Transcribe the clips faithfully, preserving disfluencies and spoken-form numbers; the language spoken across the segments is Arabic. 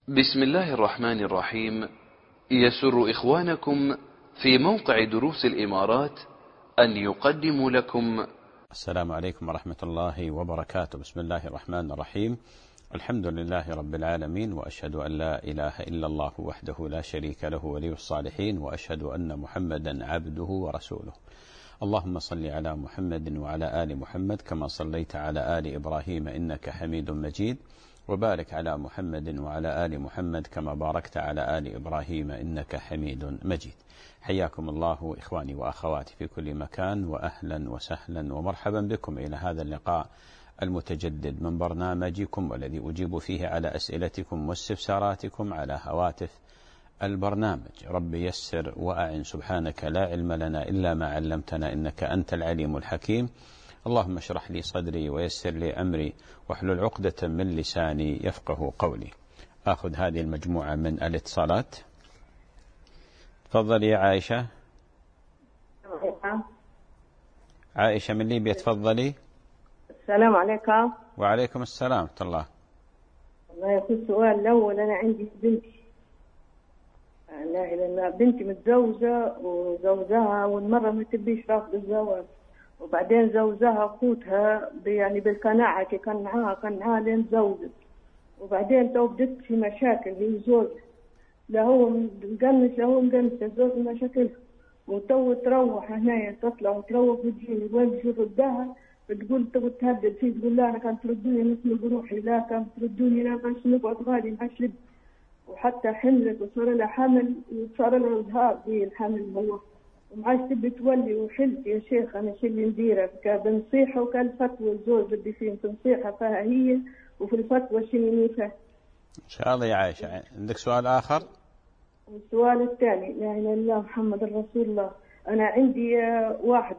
بسم الله الرحمن الرحيم. يسر إخوانكم في موقع دروس الإمارات أن يقدموا لكم. السلام عليكم ورحمة الله وبركاته. بسم الله الرحمن الرحيم. الحمد لله رب العالمين، وأشهد أن لا إله إلا الله وحده لا شريك له ولي الصالحين، وأشهد أن محمدا عبده ورسوله. اللهم صل على محمد وعلى آل محمد كما صليت على آل إبراهيم إنك حميد مجيد، وبارك على محمد وعلى آل محمد كما باركت على آل إبراهيم إنك حميد مجيد. حياكم الله إخواني وأخواتي في كل مكان، وأهلا وسهلا ومرحبا بكم إلى هذا اللقاء المتجدد من برنامجكم، والذي أجيب فيه على أسئلتكم واستفساراتكم على هواتف البرنامج. رب يسر وأعن، سبحانك لا علم لنا إلا ما علمتنا إنك أنت العليم الحكيم. اللهم اشرح لي صدري ويسر لي أمري واحلل عقدة من لساني يفقه قولي. أخذ هذه المجموعة من الاتصالات. تفضلي يا عائشة. عائشة من ليبيا، تفضلي. السلام عليكم. وعليكم السلام ورحمة الله. والله يقول السؤال الأول، أنا عندي بنتي، لا إله إلا الله، بنتي متزوجة وزوجها والمرة ما تبيش رافض الزواج، وبعدين زوجها أخوتها يعني بالقناعة كي كان معاها كان معاها لين تزوجت، وبعدين تو بدت في مشاكل هي زوجها، لا هو مقنس لا هو مقنس، الزوج مشاكل، وتو تروح هنا تطلع وتروح وتجيني وين شو ردها، بتقول تبغى تهدد فيه، تقول لا أنا كانت تردوني مثل بروحي، لا كانت تردوني لا باش نقعد غادي معاش لب، وحتى حملت وصار لها حمل وصار لها إزهاق في الحمل هو، ومعاش تبي تولي. وحلت يا شيخ أنا شو اللي نديره، كبنصيحة وكالفتوى الزوج بدي فيه تنصيحة فيها هي، وفي الفتوى شو نيفه. إن شاء الله يا عائشة. عندك سؤال آخر؟ والسؤال الثاني، لا إله إلا الله محمد رسول الله. أنا عندي واحد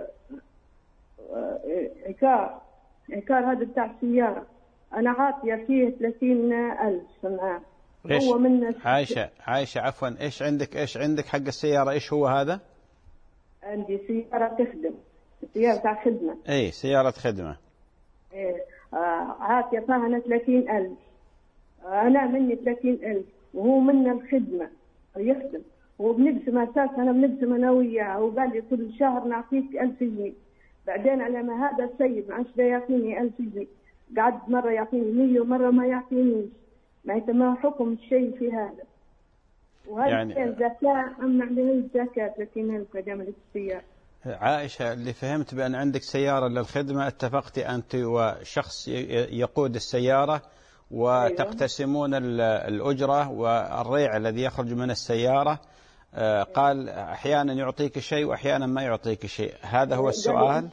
عكار عكار هذا بتاع السيارة، أنا عاطية فيه ثلاثين ألف معاه. هو من عائشة عائشة عفوا، إيش عندك إيش عندك حق السيارة؟ إيش هو هذا؟ عندي سيارة تخدم، سيارة تاع خدمة. إيه سيارة خدمة. إيه آه عاطية فيها أنا ثلاثين ألف، آه أنا مني ثلاثين ألف وهو منا الخدمة يخدم، وبنقسم أساس أنا بنقسم أنا وياه، وقال لي كل شهر نعطيك ألف جنيه. بعدين على ما هذا السيد معاش لا يعطيني ألف جنيه، قعد مرة يعطيني مية ومرة ما يعطينيش، معناتها ما حكم الشيء في هذا. وهذا يعني زكاة أم عليه الزكاة ثلاثين ألف جملة السيارة. عائشة، اللي فهمت بأن عندك سيارة للخدمة، اتفقت أنت وشخص يقود السيارة وتقتسمون الأجرة والريع الذي يخرج من السيارة. قال أحيانا يعطيك شيء وأحيانا ما يعطيك شيء، هذا هو السؤال؟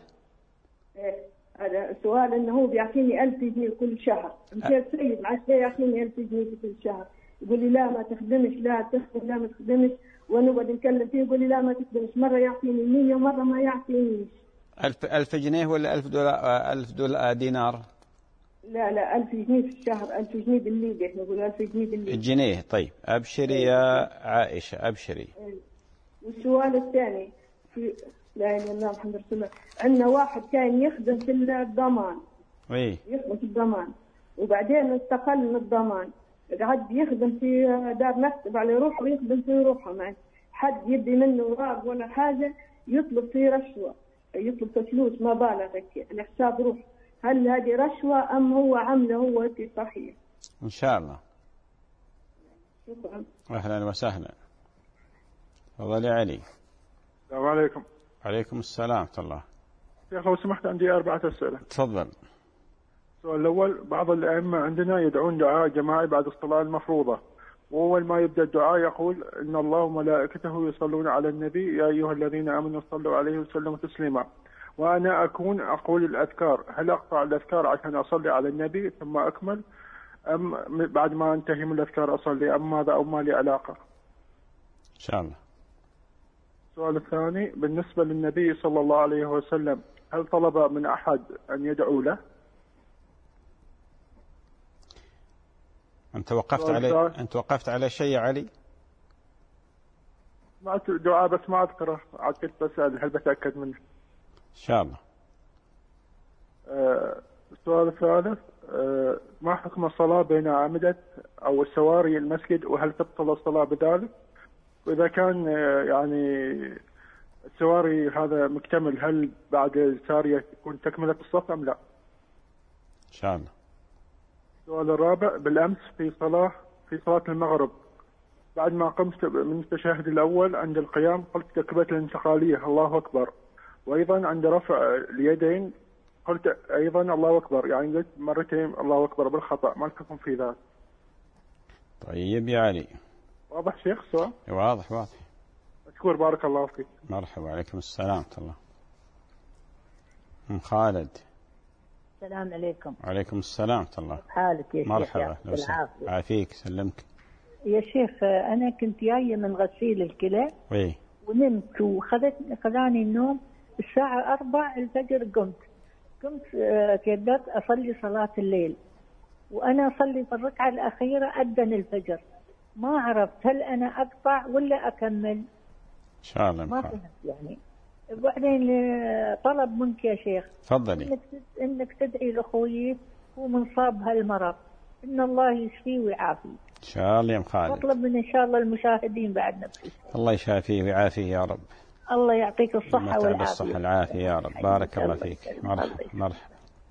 هذا السؤال، أنه هو بيعطيني ألف جنيه كل شهر، مشيت سيد معاش لا يعطيني ألف جنيه كل شهر، يقول لي لا ما تخدمش، لا تخدم، لا ما تخدمش، ونقعد نتكلم فيه يقول لي لا ما تخدمش، مرة يعطيني مية ومرة ما يعطينيش. ألف ألف جنيه ولا ألف دولار؟ ألف دولار دينار؟ لا لا ألف جنيه في الشهر، ألف جنيه بالليبي، احنا نقول ألف جنيه بالليبي. الجنيه. طيب أبشري يا عائشة أبشري. والسؤال الثاني، في لا إله إلا الله محمد رسول الله، عندنا واحد كان يخدم في الضمان. إيه يخدم في الضمان، وبعدين استقل من الضمان، قعد يخدم في دار مكتب على روحه ويخدم في روحه، مع حد يدي منه اوراق ولا حاجه يطلب فيه رشوه، يطلب في فلوس مبالغ على حساب روحه، هل هذه رشوه ام هو عمله هو صحيح؟ ان شاء الله. شكرا. اهلا وسهلا. تفضل يا علي. السلام عليكم. وعليكم السلام ورحمة الله. شيخ لو سمحت عندي أربعة أسئلة. تفضل. السؤال الأول، بعض الأئمة عندنا يدعون دعاء جماعي بعد الصلاة المفروضة، وأول ما يبدأ الدعاء يقول إن الله وملائكته يصلون على النبي يا أيها الذين آمنوا صلوا عليه وسلموا تسليما، وأنا أكون أقول الأذكار، هل أقطع الأذكار عشان أصلي على النبي ثم أكمل، أم بعد ما أنتهي من الأذكار أصلي، أم ماذا أو ما لي علاقة؟ إن شاء الله. السؤال الثاني، بالنسبة للنبي صلى الله عليه وسلم هل طلب من أحد أن يدعو له؟ أنت وقفت على أنت وقفت على شيء يا علي؟ ما دعاء بس ما أذكره، عاد كنت بسأل هل بتأكد منه. إن شاء الله. آه السؤال الثالث، ما حكم الصلاة بين أعمدة أو السواري المسجد، وهل تبطل الصلاة بذلك؟ وإذا كان يعني السواري هذا مكتمل، هل بعد السارية تكون تكملة الصف أم لا؟ إن شاء الله. السؤال الرابع، بالأمس في صلاة في صلاة المغرب بعد ما قمت من التشهد الأول عند القيام قلت تكبيرة الانتقالية الله أكبر، وأيضا عند رفع اليدين قلت أيضا الله أكبر، يعني قلت مرتين الله أكبر بالخطأ، ما الحكم في ذلك؟ طيب يا علي. واضح شيخ السؤال؟ واضح واضح. أشكر، بارك الله فيك. مرحبا، عليكم السلام ورحمة الله. أم خالد. السلام عليكم. وعليكم السلام ورحمة الله. حالك يا شيخ؟ مرحبا، بالعافية. عافيك سلمك. يا شيخ أنا كنت جاية من غسيل الكلى وي. ونمت وخذتني خذاني النوم الساعة أربع الفجر، قمت قمت قدرت أصلي صلاة الليل، وأنا أصلي في الركعة الأخيرة أذن الفجر، ما عرفت هل أنا أقطع ولا أكمل. إن شاء الله. ما فهمت يعني. وبعدين طلب منك يا شيخ، تفضلي. إنك إنك تدعي لأخوي هو من صاب هالمرض، إن الله يشفيه ويعافيه. إن شاء الله يا أم خالد. واطلب من إن شاء الله المشاهدين بعد نفسي. الله يشافيه ويعافيه يا رب. الله يعطيك الصحة والعافية. الصحة والعافية يا رب. بارك الله فيك. مرحبا مرحبا.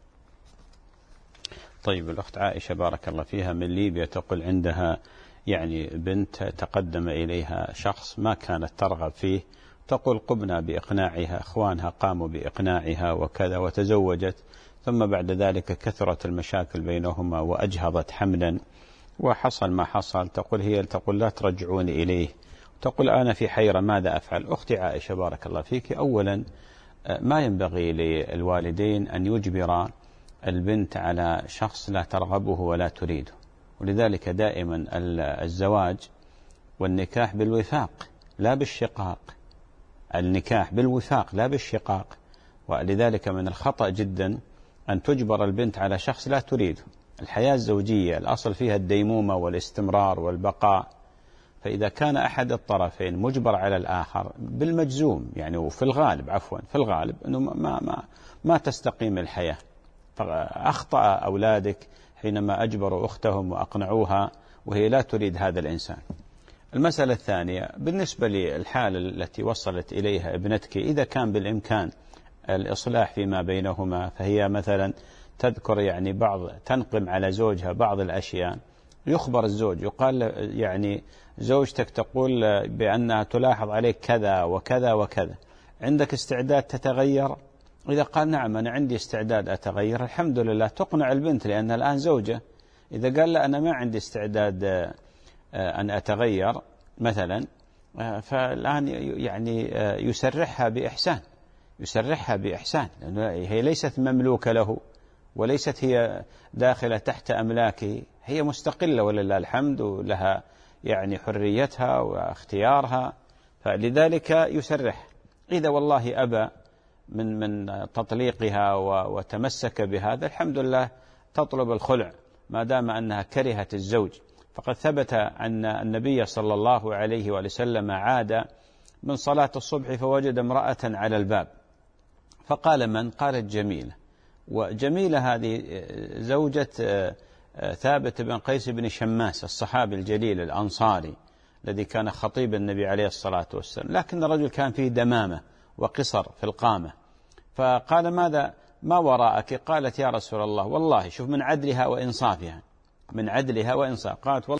طيب الأخت عائشة بارك الله فيها من ليبيا تقول عندها يعني بنت تقدم إليها شخص ما كانت ترغب فيه، تقول قمنا بإقناعها، أخوانها قاموا بإقناعها وكذا وتزوجت، ثم بعد ذلك كثرت المشاكل بينهما وأجهضت حملا وحصل ما حصل. تقول هي تقول لا ترجعوني إليه، تقول أنا في حيرة ماذا أفعل؟ أختي عائشة بارك الله فيك، أولا ما ينبغي للوالدين أن يجبر البنت على شخص لا ترغبه ولا تريده، ولذلك دائما الزواج والنكاح بالوفاق لا بالشقاق، النكاح بالوفاق لا بالشقاق. ولذلك من الخطأ جدا أن تجبر البنت على شخص لا تريده. الحياة الزوجية الأصل فيها الديمومة والاستمرار والبقاء، فإذا كان أحد الطرفين مجبر على الآخر بالمجزوم يعني، وفي الغالب عفوا في الغالب أنه ما ما ما تستقيم الحياة. فأخطأ أولادك حينما أجبروا أختهم وأقنعوها وهي لا تريد هذا الإنسان. المسألة الثانية بالنسبة للحالة التي وصلت إليها ابنتك، إذا كان بالإمكان الإصلاح فيما بينهما، فهي مثلا تذكر يعني بعض تنقم على زوجها بعض الأشياء، يخبر الزوج يقال يعني زوجتك تقول بأنها تلاحظ عليك كذا وكذا وكذا، عندك استعداد تتغير؟ إذا قال نعم أنا عندي استعداد أتغير، الحمد لله، تقنع البنت لأنها الآن زوجة. إذا قال لا أنا ما عندي استعداد أن أتغير مثلا، فالآن يعني يسرحها بإحسان، يسرحها بإحسان، لأنه هي ليست مملوكة له وليست هي داخلة تحت أملاكه، هي مستقلة ولله الحمد، ولها يعني حريتها واختيارها، فلذلك يسرح. إذا والله أبى من من تطليقها وتمسك بهذا، الحمد لله تطلب الخلع ما دام أنها كرهت الزوج. فقد ثبت أن النبي صلى الله عليه وسلم عاد من صلاة الصبح فوجد امرأة على الباب، فقال من؟ قالت جميلة. وجميلة هذه زوجة ثابت بن قيس بن شماس الصحابي الجليل الأنصاري الذي كان خطيب النبي عليه الصلاة والسلام، لكن الرجل كان فيه دمامة وقصر في القامة. فقال ماذا ما وراءك؟ قالت يا رسول الله والله، شوف من عدلها وإنصافها، من عدلها وإنصاف، قالت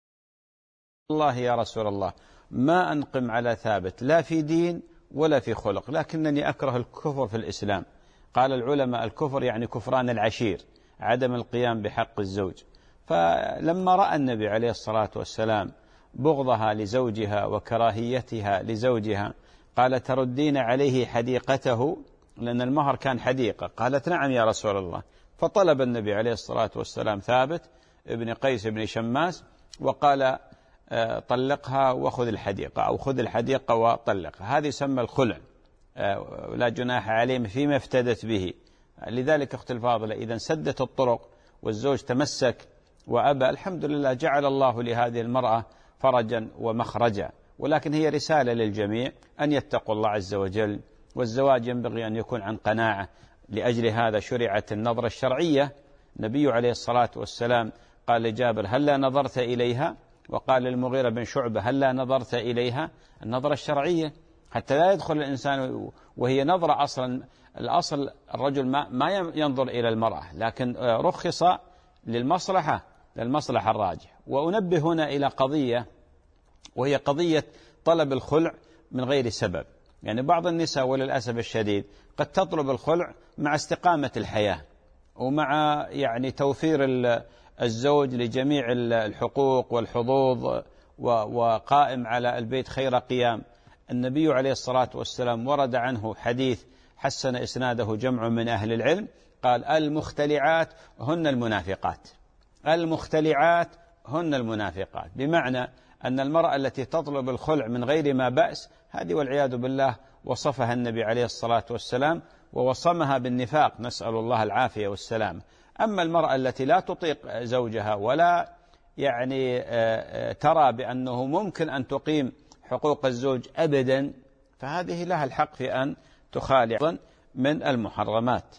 والله يا رسول الله ما أنقم على ثابت لا في دين ولا في خلق، لكنني أكره الكفر في الإسلام. قال العلماء الكفر يعني كفران العشير، عدم القيام بحق الزوج. فلما رأى النبي عليه الصلاة والسلام بغضها لزوجها وكراهيتها لزوجها قال تردين عليه حديقته، لأن المهر كان حديقة. قالت نعم يا رسول الله. فطلب النبي عليه الصلاة والسلام ثابت ابن قيس بن شماس وقال طلقها وخذ الحديقة، أو خذ الحديقة وطلقها. هذه يسمى الخلع، لا جناح عليهم فيما افتدت به. لذلك أخت الفاضلة إذا سدت الطرق والزوج تمسك وأبى، الحمد لله جعل الله لهذه المرأة فرجا ومخرجا. ولكن هي رسالة للجميع أن يتقوا الله عز وجل، والزواج ينبغي أن يكون عن قناعة. لأجل هذا شرعت النظرة الشرعية. النبي عليه الصلاة والسلام قال لجابر: هلا نظرت إليها؟ وقال للمغيرة بن شعبة: هلا نظرت إليها؟ النظرة الشرعية، حتى لا يدخل الإنسان وهي نظرة أصلا. الأصل الرجل ما, ما ينظر إلى المرأة، لكن رخص للمصلحة للمصلحة الراجح. وأنبه هنا إلى قضية، وهي قضية طلب الخلع من غير سبب. يعني بعض النساء وللأسف الشديد قد تطلب الخلع مع استقامة الحياة، ومع يعني توفير الزوج لجميع الحقوق والحظوظ، وقائم على البيت خير قيام. النبي عليه الصلاة والسلام ورد عنه حديث حسن إسناده جمع من أهل العلم، قال: المختلعات هن المنافقات. المختلعات هن المنافقات، بمعنى أن المرأة التي تطلب الخلع من غير ما بأس، هذه والعياذ بالله وصفها النبي عليه الصلاة والسلام ووصمها بالنفاق، نسأل الله العافية والسلام. أما المرأة التي لا تطيق زوجها ولا يعني ترى بأنه ممكن أن تقيم حقوق الزوج أبدا، فهذه لها الحق في أن تخالع من المحرمات.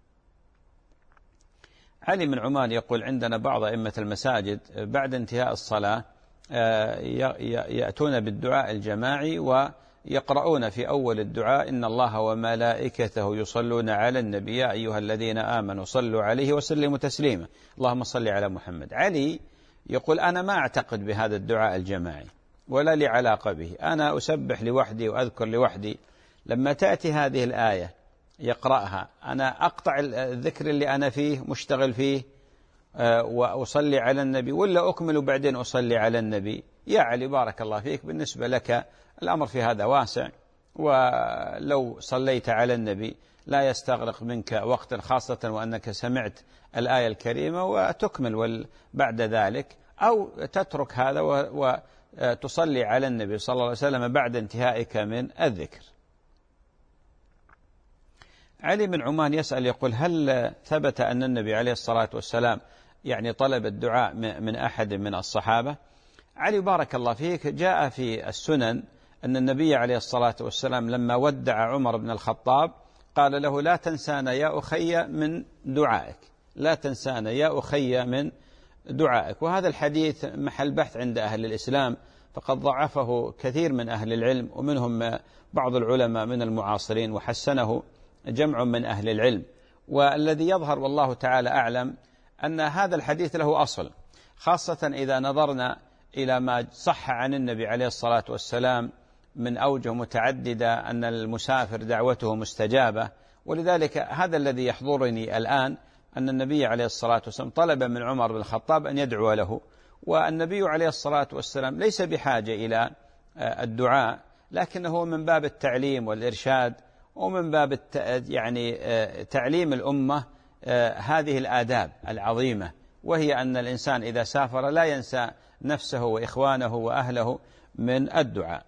علي من عمان يقول: عندنا بعض أئمة المساجد بعد انتهاء الصلاة يأتون بالدعاء الجماعي ويقرؤون في أول الدعاء: إن الله وملائكته يصلون على النبي يا أيها الذين آمنوا صلوا عليه وسلموا تسليما اللهم صل على محمد. علي يقول: أنا ما أعتقد بهذا الدعاء الجماعي ولا لي علاقة به، أنا أسبح لوحدي وأذكر لوحدي. لما تأتي هذه الآية يقرأها، أنا أقطع الذكر اللي أنا فيه مشتغل فيه وأصلي على النبي، ولا أكمل وبعدين أصلي على النبي؟ يا علي بارك الله فيك، بالنسبة لك الأمر في هذا واسع، ولو صليت على النبي لا يستغرق منك وقت، خاصة وأنك سمعت الآية الكريمة وتكمل بعد ذلك، أو تترك هذا وتصلي على النبي صلى الله عليه وسلم بعد انتهائك من الذكر. علي من عمان يسأل يقول: هل ثبت أن النبي عليه الصلاة والسلام يعني طلب الدعاء من أحد من الصحابة؟ علي بارك الله فيك، جاء في السنن أن النبي عليه الصلاة والسلام لما ودع عمر بن الخطاب قال له: لا تنسانا يا أخي من دعائك، لا تنسانا يا أخي من دعائك. وهذا الحديث محل بحث عند أهل الإسلام، فقد ضعفه كثير من أهل العلم، ومنهم بعض العلماء من المعاصرين، وحسنه جمع من أهل العلم. والذي يظهر والله تعالى أعلم أن هذا الحديث له أصل، خاصة إذا نظرنا إلى ما صح عن النبي عليه الصلاة والسلام من أوجه متعددة أن المسافر دعوته مستجابة. ولذلك هذا الذي يحضرني الآن، أن النبي عليه الصلاة والسلام طلب من عمر بن الخطاب أن يدعو له، والنبي عليه الصلاة والسلام ليس بحاجة إلى الدعاء، لكنه من باب التعليم والإرشاد، ومن باب يعني تعليم الأمة هذه الآداب العظيمة، وهي أن الإنسان إذا سافر لا ينسى نفسه وإخوانه وأهله من الدعاء.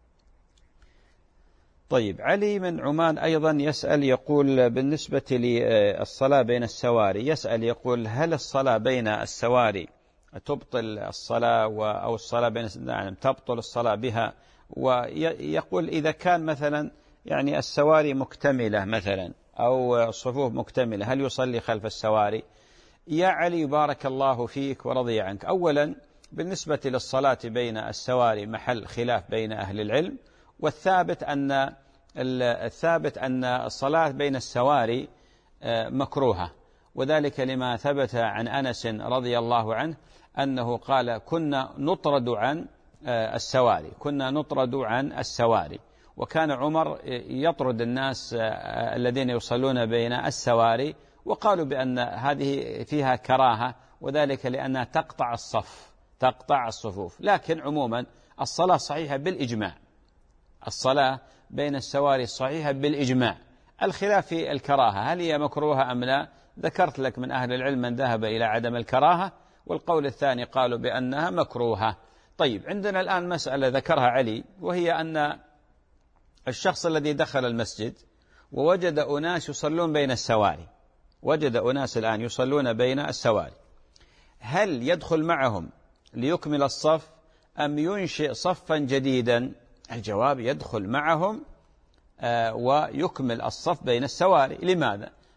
طيب، علي من عمان أيضا يسأل يقول: بالنسبة للصلاة بين السواري، يسأل يقول: هل الصلاة بين السواري تبطل الصلاة أو الصلاة بين نعم تبطل الصلاة بها؟ ويقول: إذا كان مثلا يعني السواري مكتملة مثلا أو الصفوف مكتملة، هل يصلي خلف السواري؟ يا علي بارك الله فيك ورضي عنك، أولا بالنسبة للصلاة بين السواري محل خلاف بين أهل العلم، والثابت أن الثابت أن الصلاة بين السواري مكروهة، وذلك لما ثبت عن أنس رضي الله عنه أنه قال: كنا نطرد عن السواري كنا نطرد عن السواري وكان عمر يطرد الناس الذين يصلون بين السواري، وقالوا بأن هذه فيها كراهة، وذلك لأنها تقطع الصف تقطع الصفوف. لكن عموما الصلاة صحيحة بالإجماع، الصلاة بين السواري صحيحة بالإجماع. الخلاف في الكراهة، هل هي مكروهة أم لا؟ ذكرت لك من أهل العلم من ذهب إلى عدم الكراهة، والقول الثاني قالوا بأنها مكروهة. طيب، عندنا الآن مسألة ذكرها علي، وهي أن الشخص الذي دخل المسجد ووجد أناس يصلون بين السواري وجد أناس الآن يصلون بين السواري، هل يدخل معهم ليكمل الصف أم ينشئ صفا جديدا؟ الجواب: يدخل معهم ويكمل الصف بين السواري. لماذا؟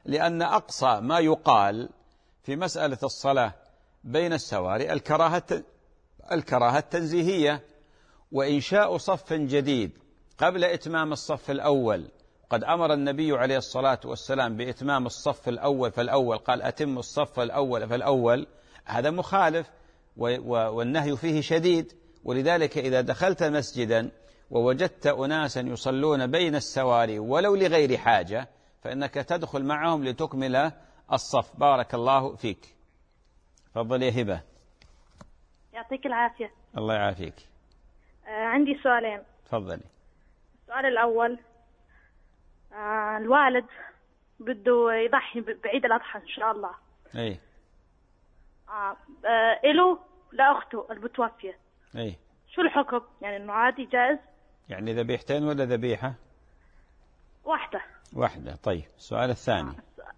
لأن أقصى ما يقال في مسألة الصلاة بين السواري الكراهة الكراهة التنزيهية، وإنشاء صف جديد قبل إتمام الصف الأول. قد أمر النبي عليه الصلاة والسلام بإتمام الصف الأول فالأول، قال أتم الصف الأول فالأول، هذا مخالف والنهي فيه شديد. ولذلك إذا دخلت مسجدا ووجدت أناسا يصلون بين السواري ولو لغير حاجة فإنك تدخل معهم لتكمل الصف. بارك الله فيك. تفضل يا هبة. يعطيك العافية. الله يعافيك. آه عندي سؤالين. تفضلي. السؤال الأول، آه الوالد بده يضحي بعيد الأضحى إن شاء الله. أي. آه آه إله لأخته المتوفية. أي. شو الحكم؟ يعني إنه عادي جائز؟ يعني ذبيحتين ولا ذبيحة؟ واحدة. واحدة. طيب السؤال الثاني.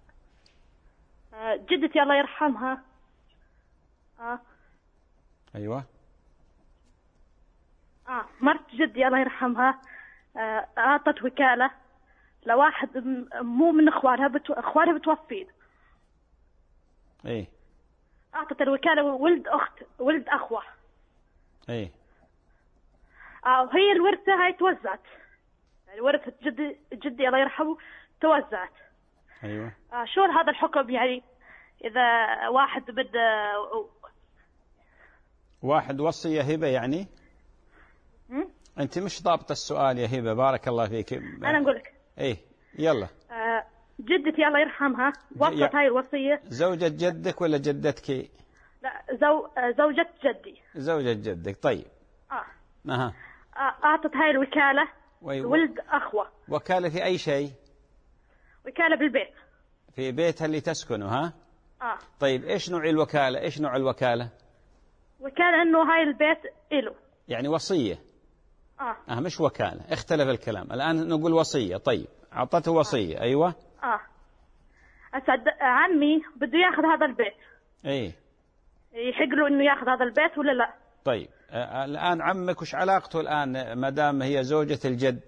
آه جدتي الله يرحمها. آه. أيوة. آه مرت جدي الله يرحمها آه أعطت وكالة لواحد مو من إخوانها بتو... إخوانها بتوفين. إيه. أعطت الوكالة ولد أخت ولد أخوة. إيه. آه وهي الورثة هاي توزعت، يعني ورثة جدي جدي الله يرحمه توزعت. أيوة. آه شو هذا الحكم؟ يعني إذا واحد بده واحد وصي يا هبة يعني؟ م? أنت مش ضابط السؤال يا هبة. بارك الله فيك. أنا أقول لك. إيه يلا. آه جدتي الله يرحمها وصت هاي الوصية. زوجة جدك ولا جدتك؟ لا زو... زوجة جدي. زوجة جدك. طيب. آه. أها. آه أعطت هاي الوكالة وي... ولد أخوة. وكالة في أي شيء؟ وكالة بالبيت. في بيتها اللي تسكنه ها؟ آه. طيب إيش نوع الوكالة؟ إيش نوع الوكالة؟ وكالة إنه هاي البيت إله. يعني وصية. آه. آه مش وكالة. اختلف الكلام. الآن نقول وصية. طيب أعطته وصية. آه. أيوة. آه أسد عمي بده ياخذ هذا البيت. إيه. يحق له إنه ياخذ هذا البيت ولا لا؟ طيب آه الآن عمك وش علاقته الآن ما دام هي زوجة الجد؟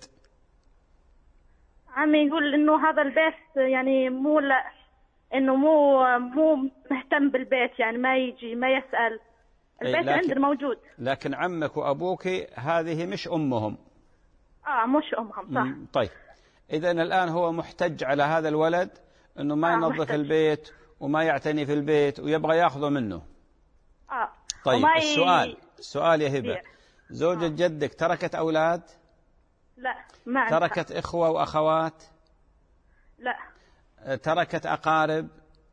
عمي يقول إنه هذا البيت يعني مو لا إنه مو مو مهتم بالبيت، يعني ما يجي ما يسأل. البيت عندنا موجود. لكن عمك وأبوك هذه مش أمهم. آه مش أمهم صح. طيب إذن الآن هو محتج على هذا الولد أنه ما آه ينظف محتج. البيت وما يعتني في البيت ويبغى ياخذه منه. آه. طيب ي... السؤال السؤال يا هبة، زوجة آه. جدك تركت أولاد؟ لا ما عندها. تركت إخوة وأخوات؟ لا. تركت أقارب؟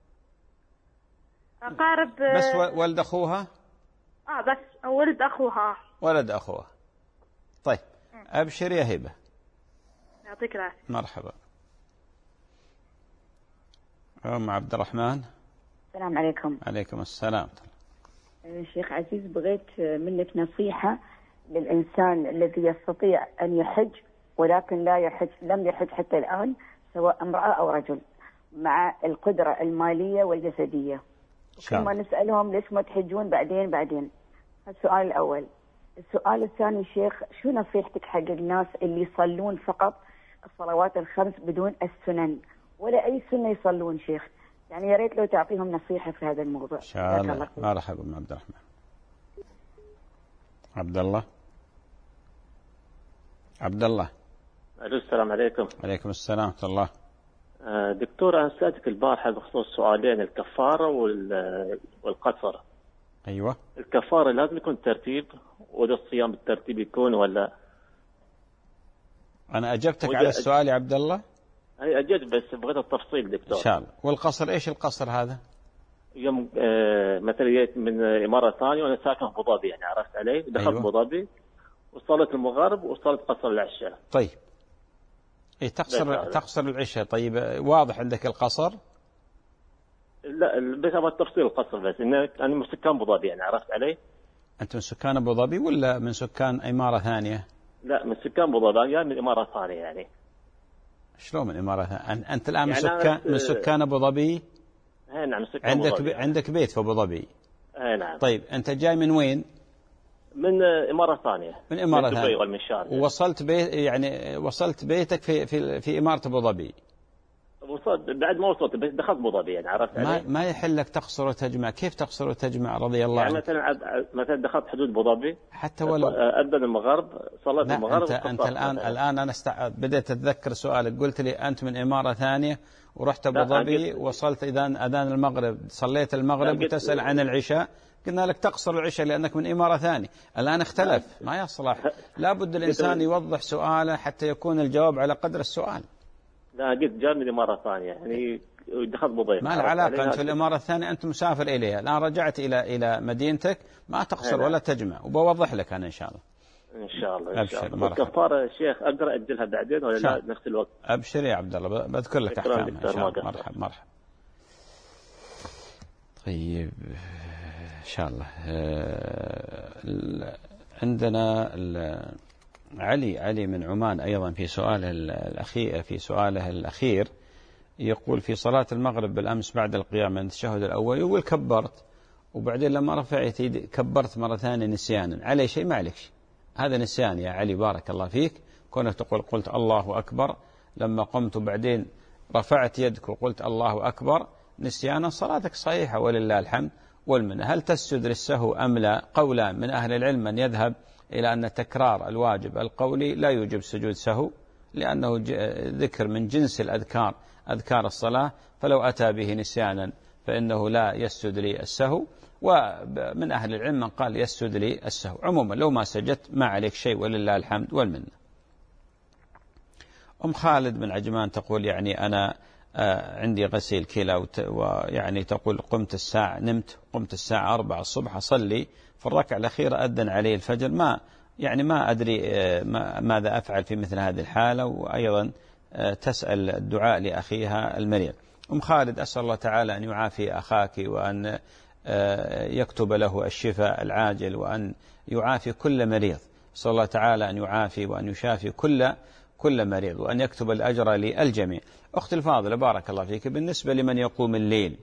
أقارب بس ولد أخوها؟ آه بس ولد أخوها. ولد أخوها. طيب أبشر يا هبة. يعطيك العافية. مرحبا. أم عبد الرحمن. السلام عليكم. عليكم السلام. شيخ عزيز، بغيت منك نصيحة للإنسان الذي يستطيع أن يحج ولكن لا يحج لم يحج حتى الآن، سواء امرأة أو رجل، مع القدرة المالية والجسدية. ثم نسألهم ليش ما تحجون بعدين بعدين. السؤال الأول. السؤال الثاني شيخ، شو نصيحتك حق الناس اللي يصلون فقط الصلوات الخمس بدون السنن ولا أي سنة يصلون شيخ؟ يعني يا ريت لو تعطيهم نصيحة في هذا الموضوع. إن شاء الله. مرحبا ام عبد الرحمن. عبد الله. عبد الله. الو السلام عليكم. عليكم السلام ورحمة الله. دكتور أنا سألتك البارحة بخصوص سؤالين، الكفارة والقصر. أيوة. الكفارة لازم يكون ترتيب ولا الصيام بالترتيب يكون ولا؟ أنا أجبتك على السؤال يا عبد الله. أي أجد بس بغيت التفصيل دكتور. إن شاء الله. والقصر إيش القصر هذا؟ يوم آه مثلا جيت من إمارة ثانية وأنا ساكن في أبو ظبي، يعني عرفت علي، دخلت أيوة. أبو ظبي وصلت المغرب وصلت قصر العشاء. طيب. إيه تقصر تقصر العشاء. طيب واضح عندك القصر؟ لا بس أبغى التفصيل القصر بس، إن أنا من سكان أبو ظبي يعني عرفت علي. أنت من سكان أبو ظبي ولا من سكان إمارة ثانية؟ لا من سكان أبو ظبي يعني من إمارة ثانية يعني. شلون من إمارة ثانية؟ أنت الآن من يعني سكان من سكان أبو ظبي؟ إيه نعم سكان عندك أبو ظبي. ب... عندك بيت في أبو ظبي؟ إيه نعم. طيب أنت جاي من وين؟ من إمارة ثانية. من إمارة من ثانية. والمنشار. ووصلت بيت يعني وصلت بيتك في في في إمارة أبو ظبي. وصلت بعد ما وصلت بس دخلت أبو ظبي يعني عرفت ما, علي؟ ما يحل لك تقصر وتجمع. كيف تقصر وتجمع رضي الله يعني عنك؟ مثلا مثلا دخلت حدود أبو ظبي حتى ولو أذن المغرب صليت لا المغرب. أنت, أنت الآن مثلاً. الآن أنا استع... بديت أتذكر سؤالك، قلت لي أنت من إمارة ثانية ورحت أبو ظبي، وصلت إذان أذان المغرب، صليت المغرب وتسأل عن العشاء، قلنا لك تقصر العشاء لأنك من إمارة ثانية. الآن اختلف، ما يصلح، لا بد الإنسان يوضح سؤاله حتى يكون الجواب على قدر السؤال. لا قلت جاء من إمارة ثانية يعني دخلت أبو ظبي. ما العلاقة؟ أنت في الإمارة الثانية، أنت مسافر إليها، الآن رجعت إلى إلى مدينتك، ما تقصر ولا تجمع، وبوضح لك أنا إن شاء الله. إن شاء الله إن شاء الله. الكفارة يا شيخ أقدر أجلها بعدين ولا لا نفس الوقت؟ أبشر يا عبد الله، بذكر لك أحكامها إن شاء الله. مرحبا مرحبا. طيب إن شاء الله. عندنا علي علي من عمان أيضا في سؤاله الأخير في سؤاله الأخير يقول في صلاة المغرب بالأمس بعد القيام من التشهد الأول يقول كبرت وبعدين لما رفعت يدي كبرت مرة ثانية نسيانا، عليه شيء؟ ما عليك شيء، هذا نسيان يا علي بارك الله فيك. كونك تقول قلت الله أكبر لما قمت وبعدين رفعت يدك وقلت الله أكبر نسيانا، صلاتك صحيحة ولله الحمد والمنة. هل تسجد للسهو أم لا؟ قولان من أهل العلم، من يذهب إلى أن تكرار الواجب القولي لا يوجب سجود سهو لأنه ذكر من جنس الأذكار أذكار الصلاة، فلو أتى به نسيانا فإنه لا يسجد لي السهو. ومن أهل العلم من قال يسجد لي السهو. عموما لو ما سجدت ما عليك شيء ولله الحمد والمنة. أم خالد من عجمان تقول يعني أنا عندي غسيل كلى ويعني تقول قمت الساعة نمت قمت الساعة أربعة الصبح أصلي في الركعة الأخيرة أذن علي الفجر، ما يعني ما أدري ماذا أفعل في مثل هذه الحالة، وأيضا تسأل الدعاء لأخيها المريض. أم خالد أسأل الله تعالى أن يعافي أخاك وأن يكتب له الشفاء العاجل وأن يعافي كل مريض. أسأل الله تعالى أن يعافي وأن يشافي كل كل مريض وأن يكتب الأجر للجميع. أختي الفاضلة بارك الله فيك، بالنسبة لمن يقوم الليل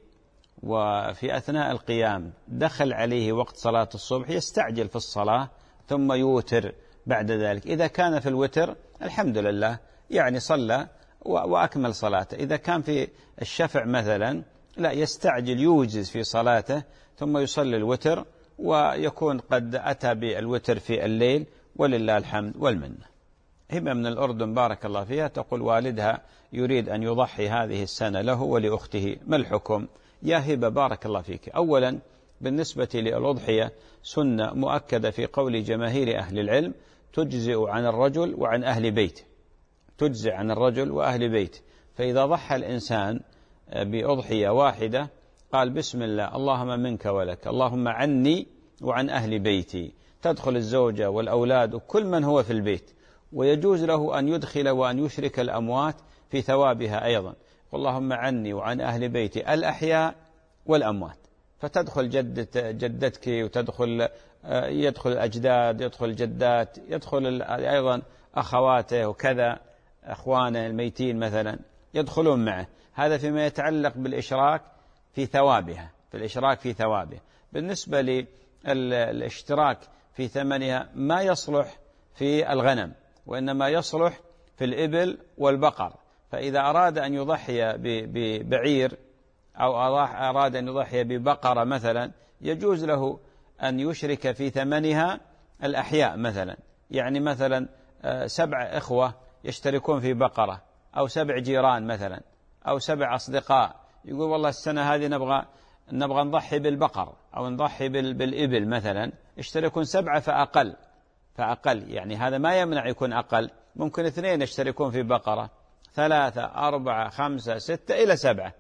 وفي أثناء القيام دخل عليه وقت صلاة الصبح يستعجل في الصلاة ثم يوتر بعد ذلك، إذا كان في الوتر الحمد لله يعني صلى وأكمل صلاته. إذا كان في الشفع مثلا لا يستعجل يوجز في صلاته ثم يصلي الوتر ويكون قد أتى بالوتر في الليل ولله الحمد والمنة. هبة من الأردن بارك الله فيها تقول والدها يريد أن يضحي هذه السنة له ولأخته، ما الحكم؟ يا هبة بارك الله فيك، أولا بالنسبة للأضحية سنة مؤكدة في قول جماهير أهل العلم تجزئ عن الرجل وعن أهل بيته، تجزئ عن الرجل وأهل بيته. فإذا ضحى الإنسان بأضحية واحدة قال بسم الله اللهم منك ولك اللهم عني وعن أهل بيتي، تدخل الزوجة والأولاد وكل من هو في البيت، ويجوز له أن يدخل وأن يشرك الأموات في ثوابها أيضا، اللهم عني وعن أهل بيتي الأحياء والأموات، فتدخل جدة جدتك وتدخل يدخل الأجداد يدخل الجدات يدخل أيضا أخواته وكذا أخوانه الميتين مثلا يدخلون معه، هذا فيما يتعلق بالإشراك في ثوابها، في الإشراك في ثوابه. بالنسبة للاشتراك في ثمنها ما يصلح في الغنم وإنما يصلح في الإبل والبقر، فإذا أراد أن يضحي ببعير أو أراد أن يضحي ببقرة مثلا يجوز له أن يشرك في ثمنها الأحياء مثلا، يعني مثلا سبع إخوة يشتركون في بقرة أو سبع جيران مثلا أو سبع أصدقاء يقول والله السنة هذه نبغى نبغى نضحي بالبقر أو نضحي بالإبل مثلا، يشتركون سبعة فأقل فأقل، يعني هذا ما يمنع يكون أقل، ممكن اثنين يشتركون في بقرة، ثلاثة أربعة خمسة ستة إلى سبعة،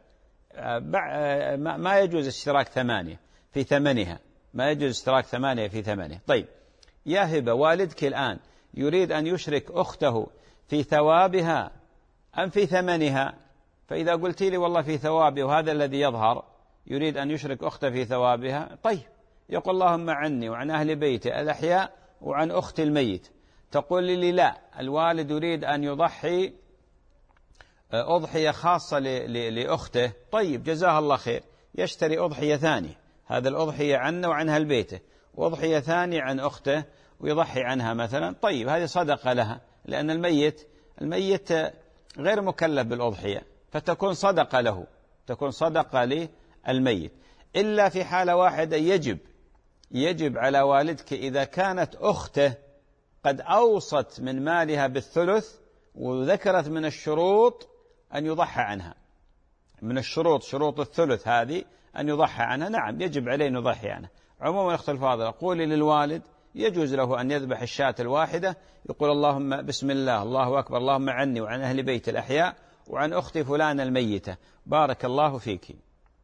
ما يجوز اشتراك ثمانية في ثمنها، ما يجوز اشتراك ثمانية في ثمنها. طيب يا هبة والدك الآن يريد أن يشرك أخته في ثوابها أم في ثمنها؟ فإذا قلت لي والله في ثوابه وهذا الذي يظهر يريد أن يشرك أخته في ثوابها، طيب يقول اللهم عني وعن أهل بيته الأحياء وعن أخت الميت، تقول لي لا الوالد يريد أن يضحي أضحية خاصة لأخته، طيب جزاها الله خير يشتري أضحية ثانية، هذا الأضحية عنه وعن أهل بيته، وأضحية ثانية عن أخته ويضحي عنها مثلا، طيب هذه صدقة لها، لأن الميت الميت غير مكلف بالأضحية، فتكون صدقة له، تكون صدقة للميت. إلا في حالة واحدة يجب يجب على والدك إذا كانت أخته قد أوصت من مالها بالثلث وذكرت من الشروط أن يضحى عنها، من الشروط شروط الثلث هذه أن يضحى عنها، نعم يجب عليه أن يضحي عنها. عموما أخت الفاضلة، قولي للوالد يجوز له أن يذبح الشاة الواحدة، يقول اللهم بسم الله الله أكبر اللهم عني وعن أهل بيت الأحياء وعن أختي فلان الميتة بارك الله فيك.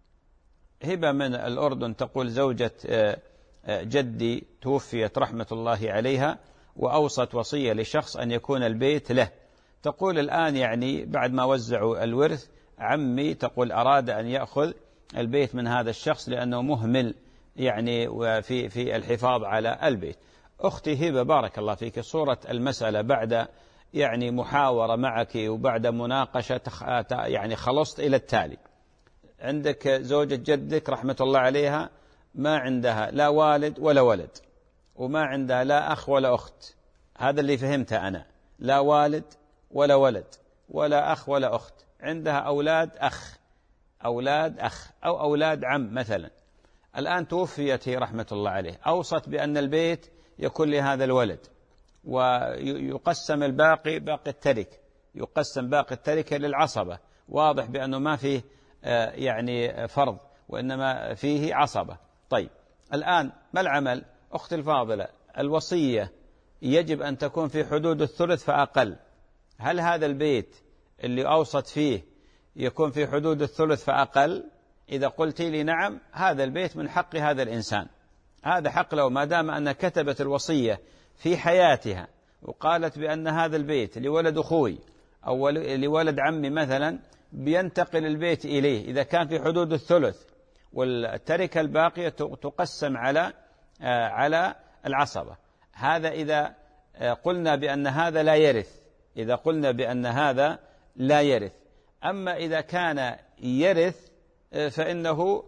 هبة من الأردن تقول زوجة جدي توفيت رحمة الله عليها وأوصت وصية لشخص أن يكون البيت له. تقول الآن يعني بعد ما وزعوا الورث عمي تقول أراد أن يأخذ البيت من هذا الشخص لأنه مهمل يعني في في الحفاظ على البيت. أختي هبة بارك الله فيك، صورة المسألة بعد يعني محاورة معك وبعد مناقشة يعني خلصت إلى التالي. عندك زوجة جدك رحمة الله عليها ما عندها لا والد ولا ولد، وما عندها لا أخ ولا أخت، هذا اللي فهمته أنا، لا والد ولا ولد ولا أخ ولا أخت، عندها أولاد أخ أولاد أخ أو أولاد عم مثلا. الآن توفيت هي رحمة الله عليه، أوصت بأن البيت يكون لهذا الولد ويقسم الباقي باقي التركة، يقسم باقي التركة للعصبة، واضح بأنه ما فيه يعني فرض وإنما فيه عصبة. طيب الآن ما العمل؟ أختي الفاضلة، الوصية يجب أن تكون في حدود الثلث فأقل. هل هذا البيت اللي أوصت فيه يكون في حدود الثلث فأقل؟ إذا قلت لي نعم هذا البيت من حق هذا الإنسان، هذا حق له ما دام أن كتبت الوصية في حياتها وقالت بأن هذا البيت لولد أخوي أو لولد عمي مثلا بينتقل البيت إليه إذا كان في حدود الثلث، والتركة الباقية تقسم على على العصبة. هذا إذا قلنا بأن هذا لا يرث، إذا قلنا بأن هذا لا يرث. أما إذا كان يرث فإنه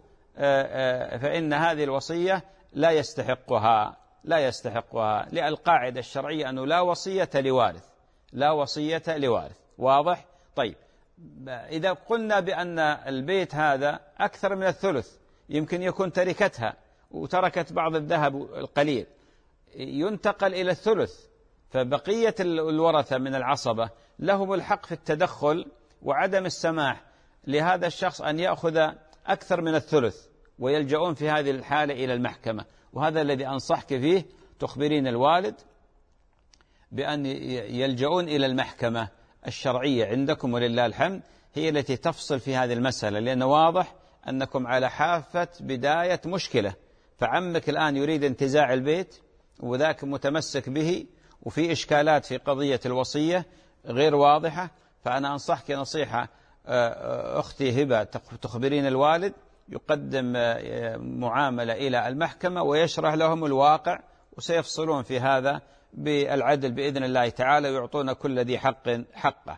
فإن هذه الوصية لا يستحقها لا يستحقها للقاعدة الشرعية أنه لا وصية لوارث، لا وصية لوارث. واضح؟ طيب إذا قلنا بأن البيت هذا أكثر من الثلث، يمكن يكون تركتها وتركت بعض الذهب القليل، ينتقل إلى الثلث، فبقية الورثة من العصبة لهم الحق في التدخل وعدم السماح لهذا الشخص أن يأخذ أكثر من الثلث، ويلجؤون في هذه الحالة إلى المحكمة. وهذا الذي أنصحك فيه، تخبرين الوالد بأن يلجؤون إلى المحكمة الشرعية عندكم ولله الحمد، هي التي تفصل في هذه المسألة، لأنه واضح أنكم على حافة بداية مشكلة. فعمك الآن يريد انتزاع البيت وذاك متمسك به، وفي إشكالات في قضية الوصية غير واضحة. فأنا أنصحك نصيحة أختي هبة، تخبرين الوالد يقدم معاملة إلى المحكمة ويشرح لهم الواقع، وسيفصلون في هذا بالعدل بإذن الله تعالى، ويعطون كل ذي حق حقه.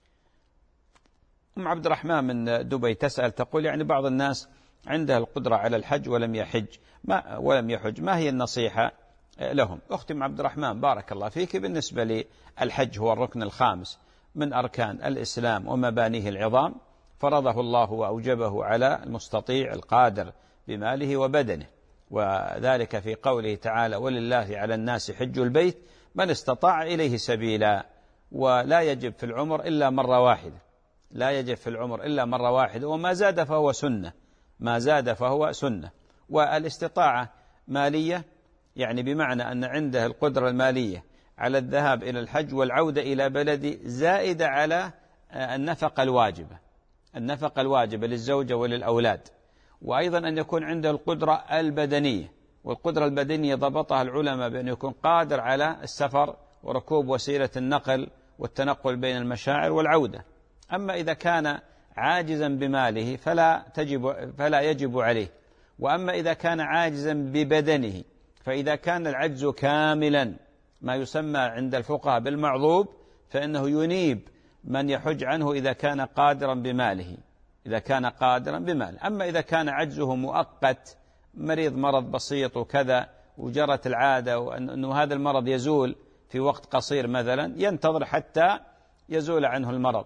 أم عبد الرحمن من دبي تسأل تقول يعني بعض الناس عندها القدرة على الحج ولم يحج ما ولم يحج ما هي النصيحة لهم؟ أختي أم عبد الرحمن بارك الله فيك، بالنسبة للحج هو الركن الخامس من أركان الإسلام ومبانيه العظام، فرضه الله وأوجبه على المستطيع القادر بماله وبدنه، وذلك في قوله تعالى ولله على الناس حج البيت من استطاع إليه سبيلا. ولا يجب في العمر إلا مرة واحدة، لا يجب في العمر إلا مرة واحدة، وما زاد فهو سنة، ما زاد فهو سنة. والاستطاعة مالية، يعني بمعنى أن عنده القدرة المالية على الذهاب إلى الحج والعودة إلى بلده، زائدة على النفقة الواجبة، النفقة الواجبة للزوجة وللأولاد. وأيضا أن يكون عنده القدرة البدنية، والقدرة البدنية ضبطها العلماء بأن يكون قادر على السفر وركوب وسيلة النقل والتنقل بين المشاعر والعودة. أما إذا كان عاجزا بماله فلا تجب فلا يجب عليه. وأما إذا كان عاجزا ببدنه، فإذا كان العجز كاملا ما يسمى عند الفقهاء بالمعضوب، فإنه ينيب من يحج عنه إذا كان قادرا بماله، إذا كان قادرا بماله. أما إذا كان عجزه مؤقت، مريض مرض بسيط وكذا وجرت العادة وأنه هذا المرض يزول في وقت قصير مثلا، ينتظر حتى يزول عنه المرض.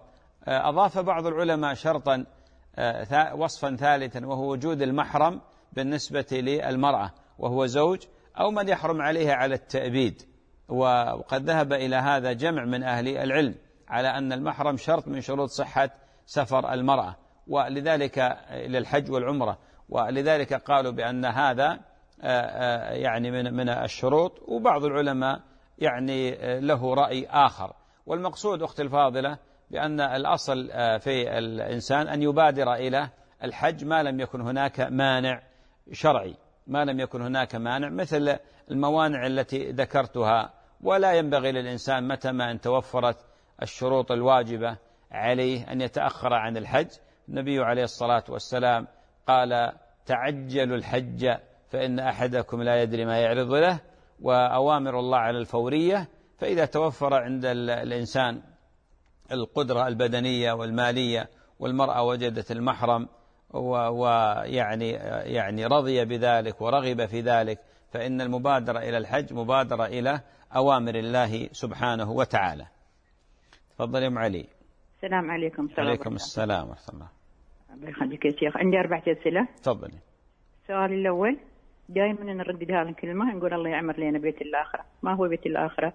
أضاف بعض العلماء شرطا وصفا ثالثا وهو وجود المحرم بالنسبة للمرأة وهو زوج أو من يحرم عليها على التأبيد، وقد ذهب إلى هذا جمع من أهل العلم على أن المحرم شرط من شروط صحة سفر المرأة، ولذلك إلى الحج والعمرة، ولذلك قالوا بأن هذا يعني من من الشروط. وبعض العلماء يعني له رأي آخر. والمقصود أختي الفاضلة بأن الأصل في الإنسان أن يبادر إلى الحج ما لم يكن هناك مانع شرعي، ما لم يكن هناك مانع مثل الموانع التي ذكرتها. ولا ينبغي للإنسان متى ما أن توفرت الشروط الواجبة عليه أن يتأخر عن الحج. النبي عليه الصلاة والسلام قال: تعجلوا الحج فإن أحدكم لا يدري ما يعرض له، وأوامر الله على الفورية. فإذا توفر عند الإنسان القدرة البدنية والمالية والمرأة وجدت المحرم ويعني يعني رضي بذلك ورغب في ذلك، فإن المبادرة إلى الحج مبادرة إلى أوامر الله سبحانه وتعالى. تفضل يا أم علي. السلام عليكم. عليكم السلام ورحمة الله. الله يخليك يا شيخ. عندي أربعة أسئلة. تفضلي. السؤال الأول، دائما نردد هذه الكلمة، نقول الله يعمر لنا بيت الآخرة. ما هو بيت الآخرة؟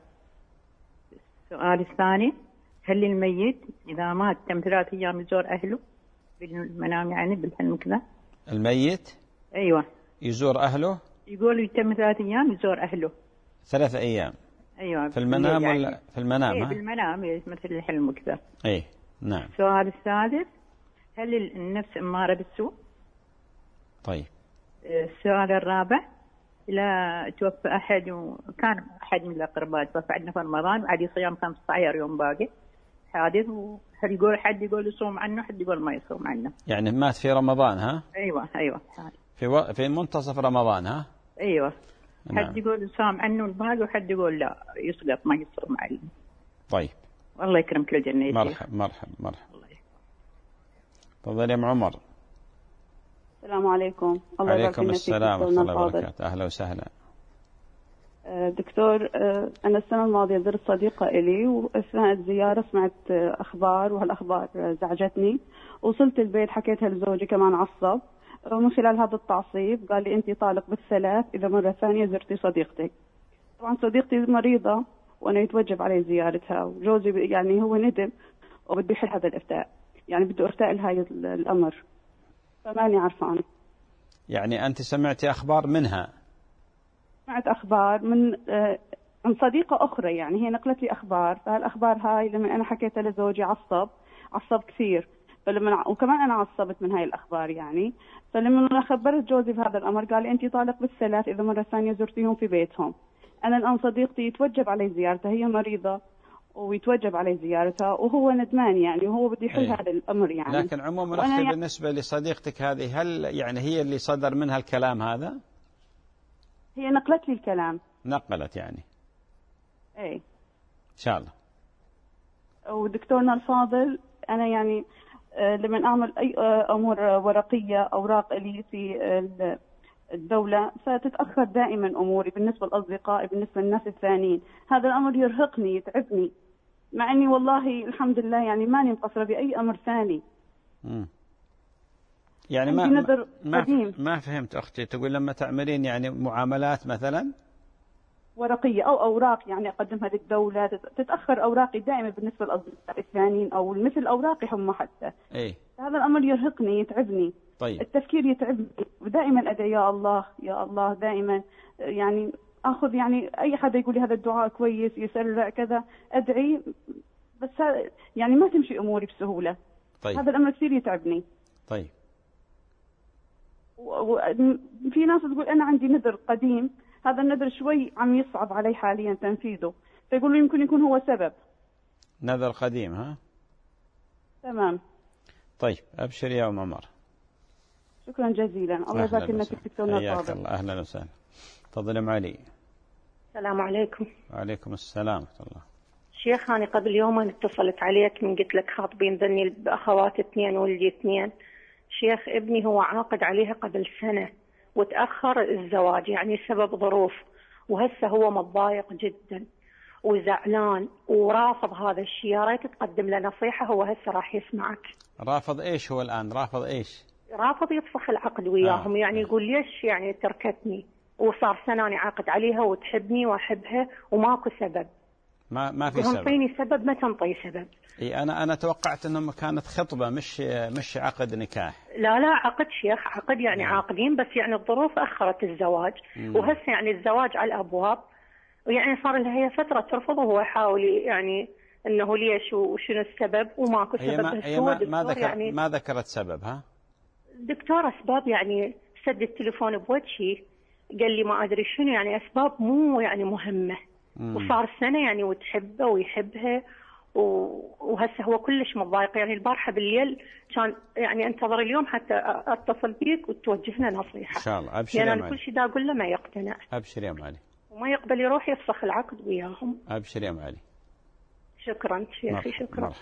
السؤال الثاني، هل للميت إذا مات تم ثلاث أيام يزور أهله بالمنام، يعني بالحلم كذا؟ الميت أيوة يزور أهله، يقول يتم ثلاث أيام يزور أهله. ثلاث أيام أيوة في المنام يعني. ولا في المنام؟ إيه بالمنام مثل الحلم وكذا. إيه نعم. السؤال الثالث، هل النفس أمارة بالسوء؟ طيب. السؤال الرابع، لا توفى أحد وكان أحد من الأقرباء توفى عندنا في رمضان وعليه صيام خمسة عشر يوم باقي حادث، وحد يقول حد يقول يصوم عنه، حد يقول ما يصوم عنه. يعني مات في رمضان ها؟ أيوة أيوة في و... في منتصف رمضان ها؟ أيوة. نعم. حد يقول يصوم عنه الباقي وحد يقول لا يسقط ما يصوم عنه. طيب. والله يكرم كل جنة. مرحب مرحب مرحب. تفضل يا ام عمر. السلام عليكم. الله عليكم السلام ورحمة الله وبركاته. أهلا وسهلا. دكتور، أنا السنة الماضية زرت صديقة إلي، وأثناء الزيارة سمعت أخبار وهالأخبار زعجتني. وصلت البيت حكيتها لزوجي كمان عصب، ومن خلال هذا التعصيب قال لي: أنت طالق بالثلاث إذا مرة ثانية زرتي صديقتك. طبعا صديقتي مريضة وأنا يتوجب علي زيارتها، وجوزي يعني هو ندم وبده يحل هذا الإفتاء، يعني بده إفتاء لهاي الأمر، فماني عارفة أنا. يعني أنت سمعتي أخبار منها؟ سمعت أخبار من آه عن صديقة أخرى، يعني هي نقلت لي أخبار، فهالأخبار هاي لما أنا حكيتها لزوجي عصب عصب كثير، فلما وكمان أنا عصبت من هاي الأخبار يعني. فلما خبرت جوزي بهذا الأمر قال: أنت طالق بالثلاث إذا مرة ثانية زرتيهم في بيتهم. أنا الآن صديقتي يتوجب علي زيارتها، هي مريضة ويتوجب علي زيارتها وهو ندمان يعني، وهو بده يحل أيه. هذا الأمر يعني. لكن عموما أختي يعني بالنسبة لصديقتك هذه، هل يعني هي اللي صدر منها الكلام هذا؟ هي نقلت لي الكلام. نقلت يعني. ايه. إن شاء الله. ودكتورنا الفاضل، أنا يعني لما أعمل أي أمور ورقية أوراق لي في الدولة فتتأخر دائما أموري بالنسبة لأصدقائي بالنسبة للناس الثانيين. هذا الأمر يرهقني يتعبني، مع أني والله الحمد لله يعني ماني مقصرة بأي أمر ثاني. مم. يعني ما ما, ما فهمت أختي، تقول لما تعملين يعني معاملات مثلا ورقية أو أوراق يعني أقدمها للدولة تتأخر أوراقي دائما بالنسبة للأصدقاء الثانيين أو مثل أوراقي هم حتى. إيه؟ هذا الأمر يرهقني يتعبني. طيب. التفكير يتعبني، ودائما أدعي يا الله يا الله دائما، يعني أخذ يعني أي حدا يقول لي هذا الدعاء كويس يسرع كذا أدعي، بس يعني ما تمشي أموري بسهولة. طيب. هذا الأمر كثير يتعبني. طيب. وفي ناس تقول أنا عندي نذر قديم، هذا النذر شوي عم يصعب علي حاليا تنفيذه، فيقولوا يمكن يكون هو سبب. نذر قديم ها؟ تمام. طيب أبشر يا أم عمر. شكرا جزيلا. الله يبارك لنا فيك دكتورنا الفاضل. الله. أهلا وسهلا. تفضل أم علي. السلام عليكم. وعليكم السلام ورحمة الله. شيخ أنا قبل يومين اتصلت عليك من قلت لك خاطبين ذني بأخوات اثنين ولدي اثنين. شيخ ابني هو عاقد عليها قبل سنة وتأخر الزواج يعني سبب ظروف، وهسه هو متضايق جدا وزعلان ورافض هذا الشيء، يا ريت تقدم له نصيحة. هو هسه راح يسمعك. رافض إيش هو الآن؟ رافض إيش؟ رافض يطفخ العقد وياهم. آه. يعني يقول ليش يعني تركتني وصار سناني عاقد عليها وتحبني وأحبها وماكو سبب. ما ما في سبب. تنطيني سبب ما تنطي سبب. اي انا انا توقعت انه كانت خطبه مش مش عقد نكاح. لا لا عقد شيخ، عقد يعني نعم. عاقدين، بس يعني الظروف اخرت الزواج. مم. وهسه يعني الزواج على الابواب، ويعني صار لها هي فتره ترفض وهو يحاول يعني انه ليش وشنو السبب وماكو سبب. هي ما, هي ما, ما ذكر يعني ما ذكرت سبب. ها دكتور اسباب يعني سد التليفون بوجهي، قال لي ما ادري شنو، يعني اسباب مو يعني مهمه. مم. وصار سنه يعني وتحبه ويحبها، وهسه هو كلش متضايق. يعني البارحه بالليل كان يعني انتظر اليوم حتى اتصل بيك وتوجهنا نصيحه. ان شاء الله. ابشر يا يعني معلي. كل شيء دا اقول له ما يقتنع. ابشر يا معلي. وما يقبل يروح يفسخ العقد وياهم. ابشر يا معلي. شكرا شيخي. شكرا. مرحبا.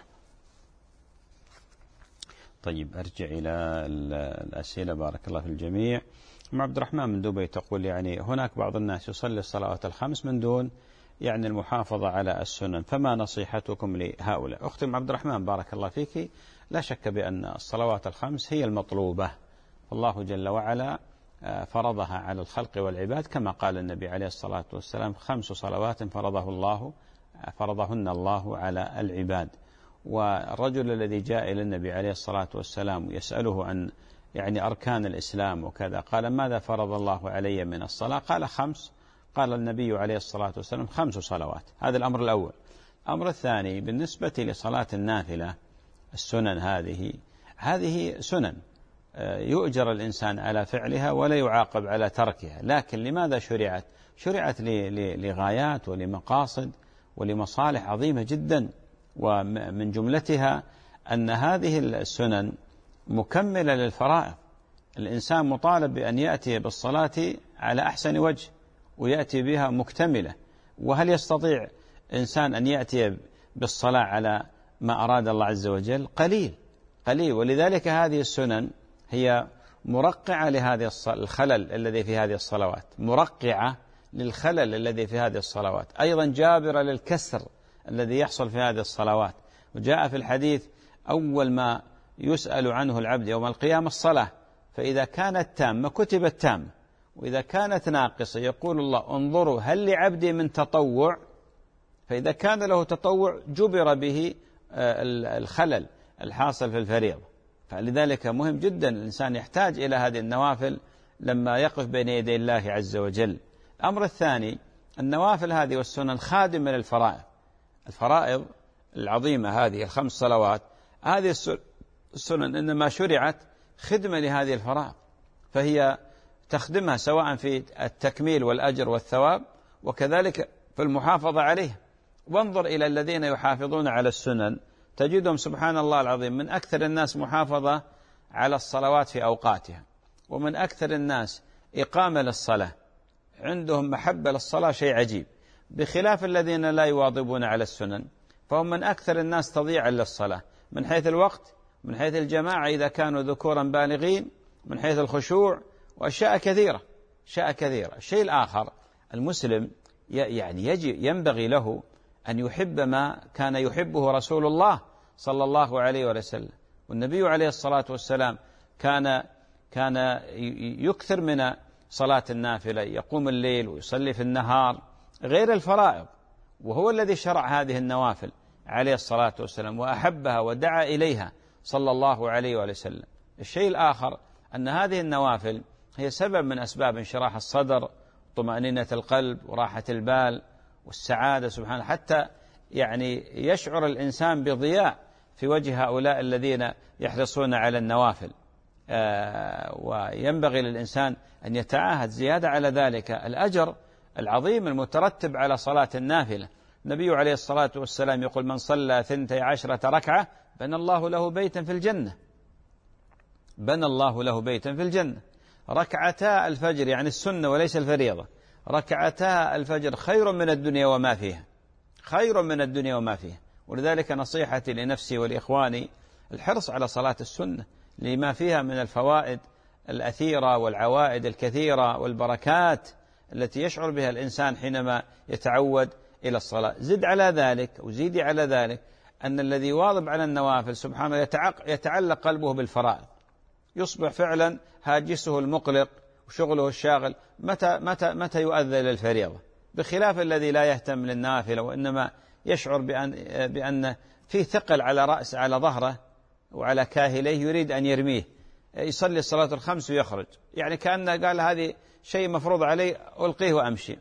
طيب ارجع الى الاسئله. بارك الله في الجميع. ام عبد الرحمن من دبي تقول يعني هناك بعض الناس يصلي الصلوات الخمس من دون يعني المحافظة على السنن، فما نصيحتكم لهؤلاء؟ أختي أم عبد الرحمن بارك الله فيك، لا شك بأن الصلوات الخمس هي المطلوبة، الله جل وعلا فرضها على الخلق والعباد كما قال النبي عليه الصلاة والسلام: خمس صلوات فرضه الله فرضهن الله على العباد. والرجل الذي جاء إلى النبي عليه الصلاة والسلام يسأله عن يعني أركان الإسلام وكذا، قال: ماذا فرض الله علي من الصلاة؟ قال: خمس. قال النبي عليه الصلاة والسلام: خمس صلوات. هذا الأمر الأول. الأمر الثاني بالنسبة لصلاة النافلة، السنن هذه هذه سنن يؤجر الإنسان على فعلها ولا يعاقب على تركها، لكن لماذا شرعت؟ شرعت لغايات ولمقاصد ولمصالح عظيمة جدا، ومن جملتها أن هذه السنن مكملة للفرائض. الإنسان مطالب بأن يأتي بالصلاة على أحسن وجه ويأتي بها مكتملة. وهل يستطيع إنسان أن يأتي بالصلاة على ما أراد الله عز وجل؟ قليل قليل. ولذلك هذه السنن هي مرقعة لهذه الخلل الذي في هذه الصلوات، مرقعة للخلل الذي في هذه الصلوات، أيضا جابرة للكسر الذي يحصل في هذه الصلوات. وجاء في الحديث: أول ما يسأل عنه العبد يوم القيامة الصلاة، فإذا كانت تامة كتبت تامة، وإذا كانت ناقصة يقول الله: انظروا هل لعبدي من تطوع؟ فإذا كان له تطوع جبر به الخلل الحاصل في الفريضة. فلذلك مهم جدا الإنسان يحتاج إلى هذه النوافل لما يقف بين يدي الله عز وجل. الأمر الثاني: النوافل هذه والسنن خادمة للفرائض. الفرائض العظيمة هذه الخمس صلوات، هذه السنن إنما شرعت خدمة لهذه الفرائض، فهي تخدمها سواء في التكميل والأجر والثواب، وكذلك في المحافظة عليه. وانظر إلى الذين يحافظون على السنن تجدهم سبحان الله العظيم من أكثر الناس محافظة على الصلوات في أوقاتها، ومن أكثر الناس إقامة للصلاة، عندهم محبة للصلاة شيء عجيب، بخلاف الذين لا يواظبون على السنن، فهم من أكثر الناس تضييعا للصلاة من حيث الوقت، من حيث الجماعة إذا كانوا ذكورا بالغين، من حيث الخشوع، وأشياء كثيرة أشياء كثيرة. الشيء الآخر: المسلم يعني يجب ينبغي له أن يحب ما كان يحبه رسول الله صلى الله عليه وسلم. والنبي عليه الصلاة والسلام كان كان يكثر من صلاة النافلة، يقوم الليل ويصلي في النهار غير الفرائض، وهو الذي شرع هذه النوافل عليه الصلاة والسلام وأحبها ودعا إليها صلى الله عليه وسلم. الشيء الآخر أن هذه النوافل هي سبب من أسباب انشراح الصدر، طمأنينة القلب، وراحة البال، والسعادة سبحانه، حتى يعني يشعر الإنسان بضياء في وجه هؤلاء الذين يحرصون على النوافل. آه وينبغي للإنسان أن يتعاهد زيادة على ذلك الأجر العظيم المترتب على صلاة النافلة. النبي عليه الصلاة والسلام يقول: من صلى ثنتي عشرة ركعة بنى الله له بيتا في الجنة بنى الله له بيتا في الجنة. ركعتا الفجر يعني السنة وليس الفريضة، ركعتا الفجر خير من الدنيا وما فيها خير من الدنيا وما فيها. ولذلك نصيحتي لنفسي ولإخواني الحرص على صلاة السنة لما فيها من الفوائد الأثيرة والعوائد الكثيرة والبركات التي يشعر بها الإنسان حينما يتعود إلى الصلاة. زد على ذلك وزيدي على ذلك أن الذي يواظب على النوافل سبحانه يتعلق قلبه بالفرائض، يصبح فعلا هاجسه المقلق وشغله الشاغل متى متى متى يؤذى للفريضة، بخلاف الذي لا يهتم للنافلة وإنما يشعر بأن بأن في ثقل على رأس على ظهره وعلى كاهليه يريد أن يرميه، يصلي الصلاة الخمس ويخرج، يعني كأنه قال هذه شيء مفروض علي ألقيه وأمشي.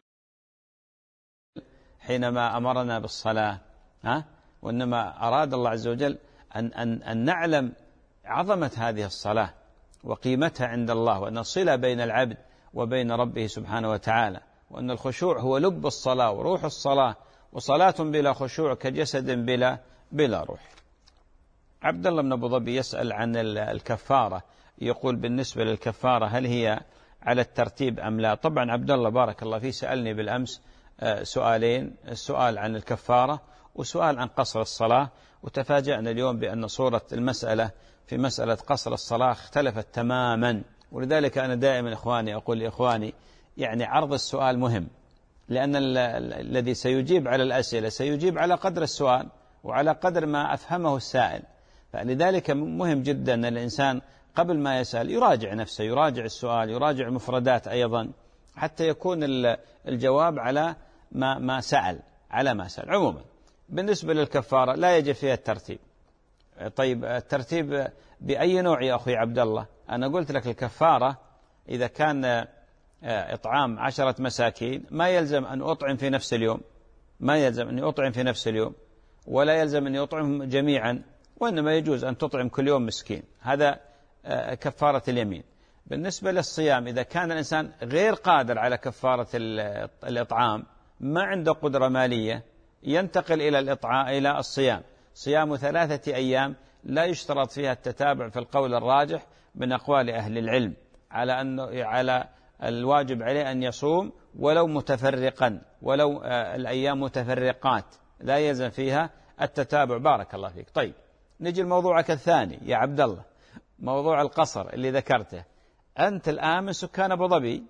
حينما أمرنا بالصلاة ها وإنما أراد الله عز وجل أن أن أن نعلم عظمة هذه الصلاة وقيمتها عند الله، وأن الصلة بين العبد وبين ربه سبحانه وتعالى، وأن الخشوع هو لب الصلاة وروح الصلاة، وصلاة بلا خشوع كجسد بلا بلا روح. عبد الله بن أبو ظبي يسأل عن الكفارة، يقول بالنسبة للكفارة هل هي على الترتيب أم لا؟ طبعا عبد الله بارك الله فيه سألني بالأمس سؤالين، السؤال عن الكفارة وسؤال عن قصر الصلاة، وتفاجأنا اليوم بأن صورة المسألة في مسألة قصر الصلاة اختلفت تماما. ولذلك أنا دائما إخواني أقول لإخواني يعني عرض السؤال مهم، لأن الذي سيجيب على الأسئلة سيجيب على قدر السؤال وعلى قدر ما أفهمه السائل، فلذلك مهم جدا أن الإنسان قبل ما يسأل يراجع نفسه، يراجع السؤال، يراجع المفردات أيضا، حتى يكون الجواب على ما ما سأل على ما سأل. عموما بالنسبة للكفارة لا يجب فيها الترتيب. طيب الترتيب بأي نوع يا أخي عبد الله؟ أنا قلت لك الكفارة إذا كان إطعام عشرة مساكين ما يلزم أن أطعم في نفس اليوم، ما يلزم أن أطعم في نفس اليوم، ولا يلزم أن يطعمهم جميعا، وإنما يجوز أن تطعم كل يوم مسكين، هذا كفارة اليمين. بالنسبة للصيام إذا كان الإنسان غير قادر على كفارة الإطعام، ما عنده قدرة مالية، ينتقل إلى الإطعام إلى الصيام، صيام ثلاثة أيام لا يشترط فيها التتابع في القول الراجح من أقوال أهل العلم، على أنه على الواجب عليه أن يصوم ولو متفرقا، ولو الأيام متفرقات لا يلزم فيها التتابع. بارك الله فيك. طيب نجي لموضوعك الثاني يا عبد الله، موضوع القصر اللي ذكرته. أنت الآن من سكان أبو ظبي،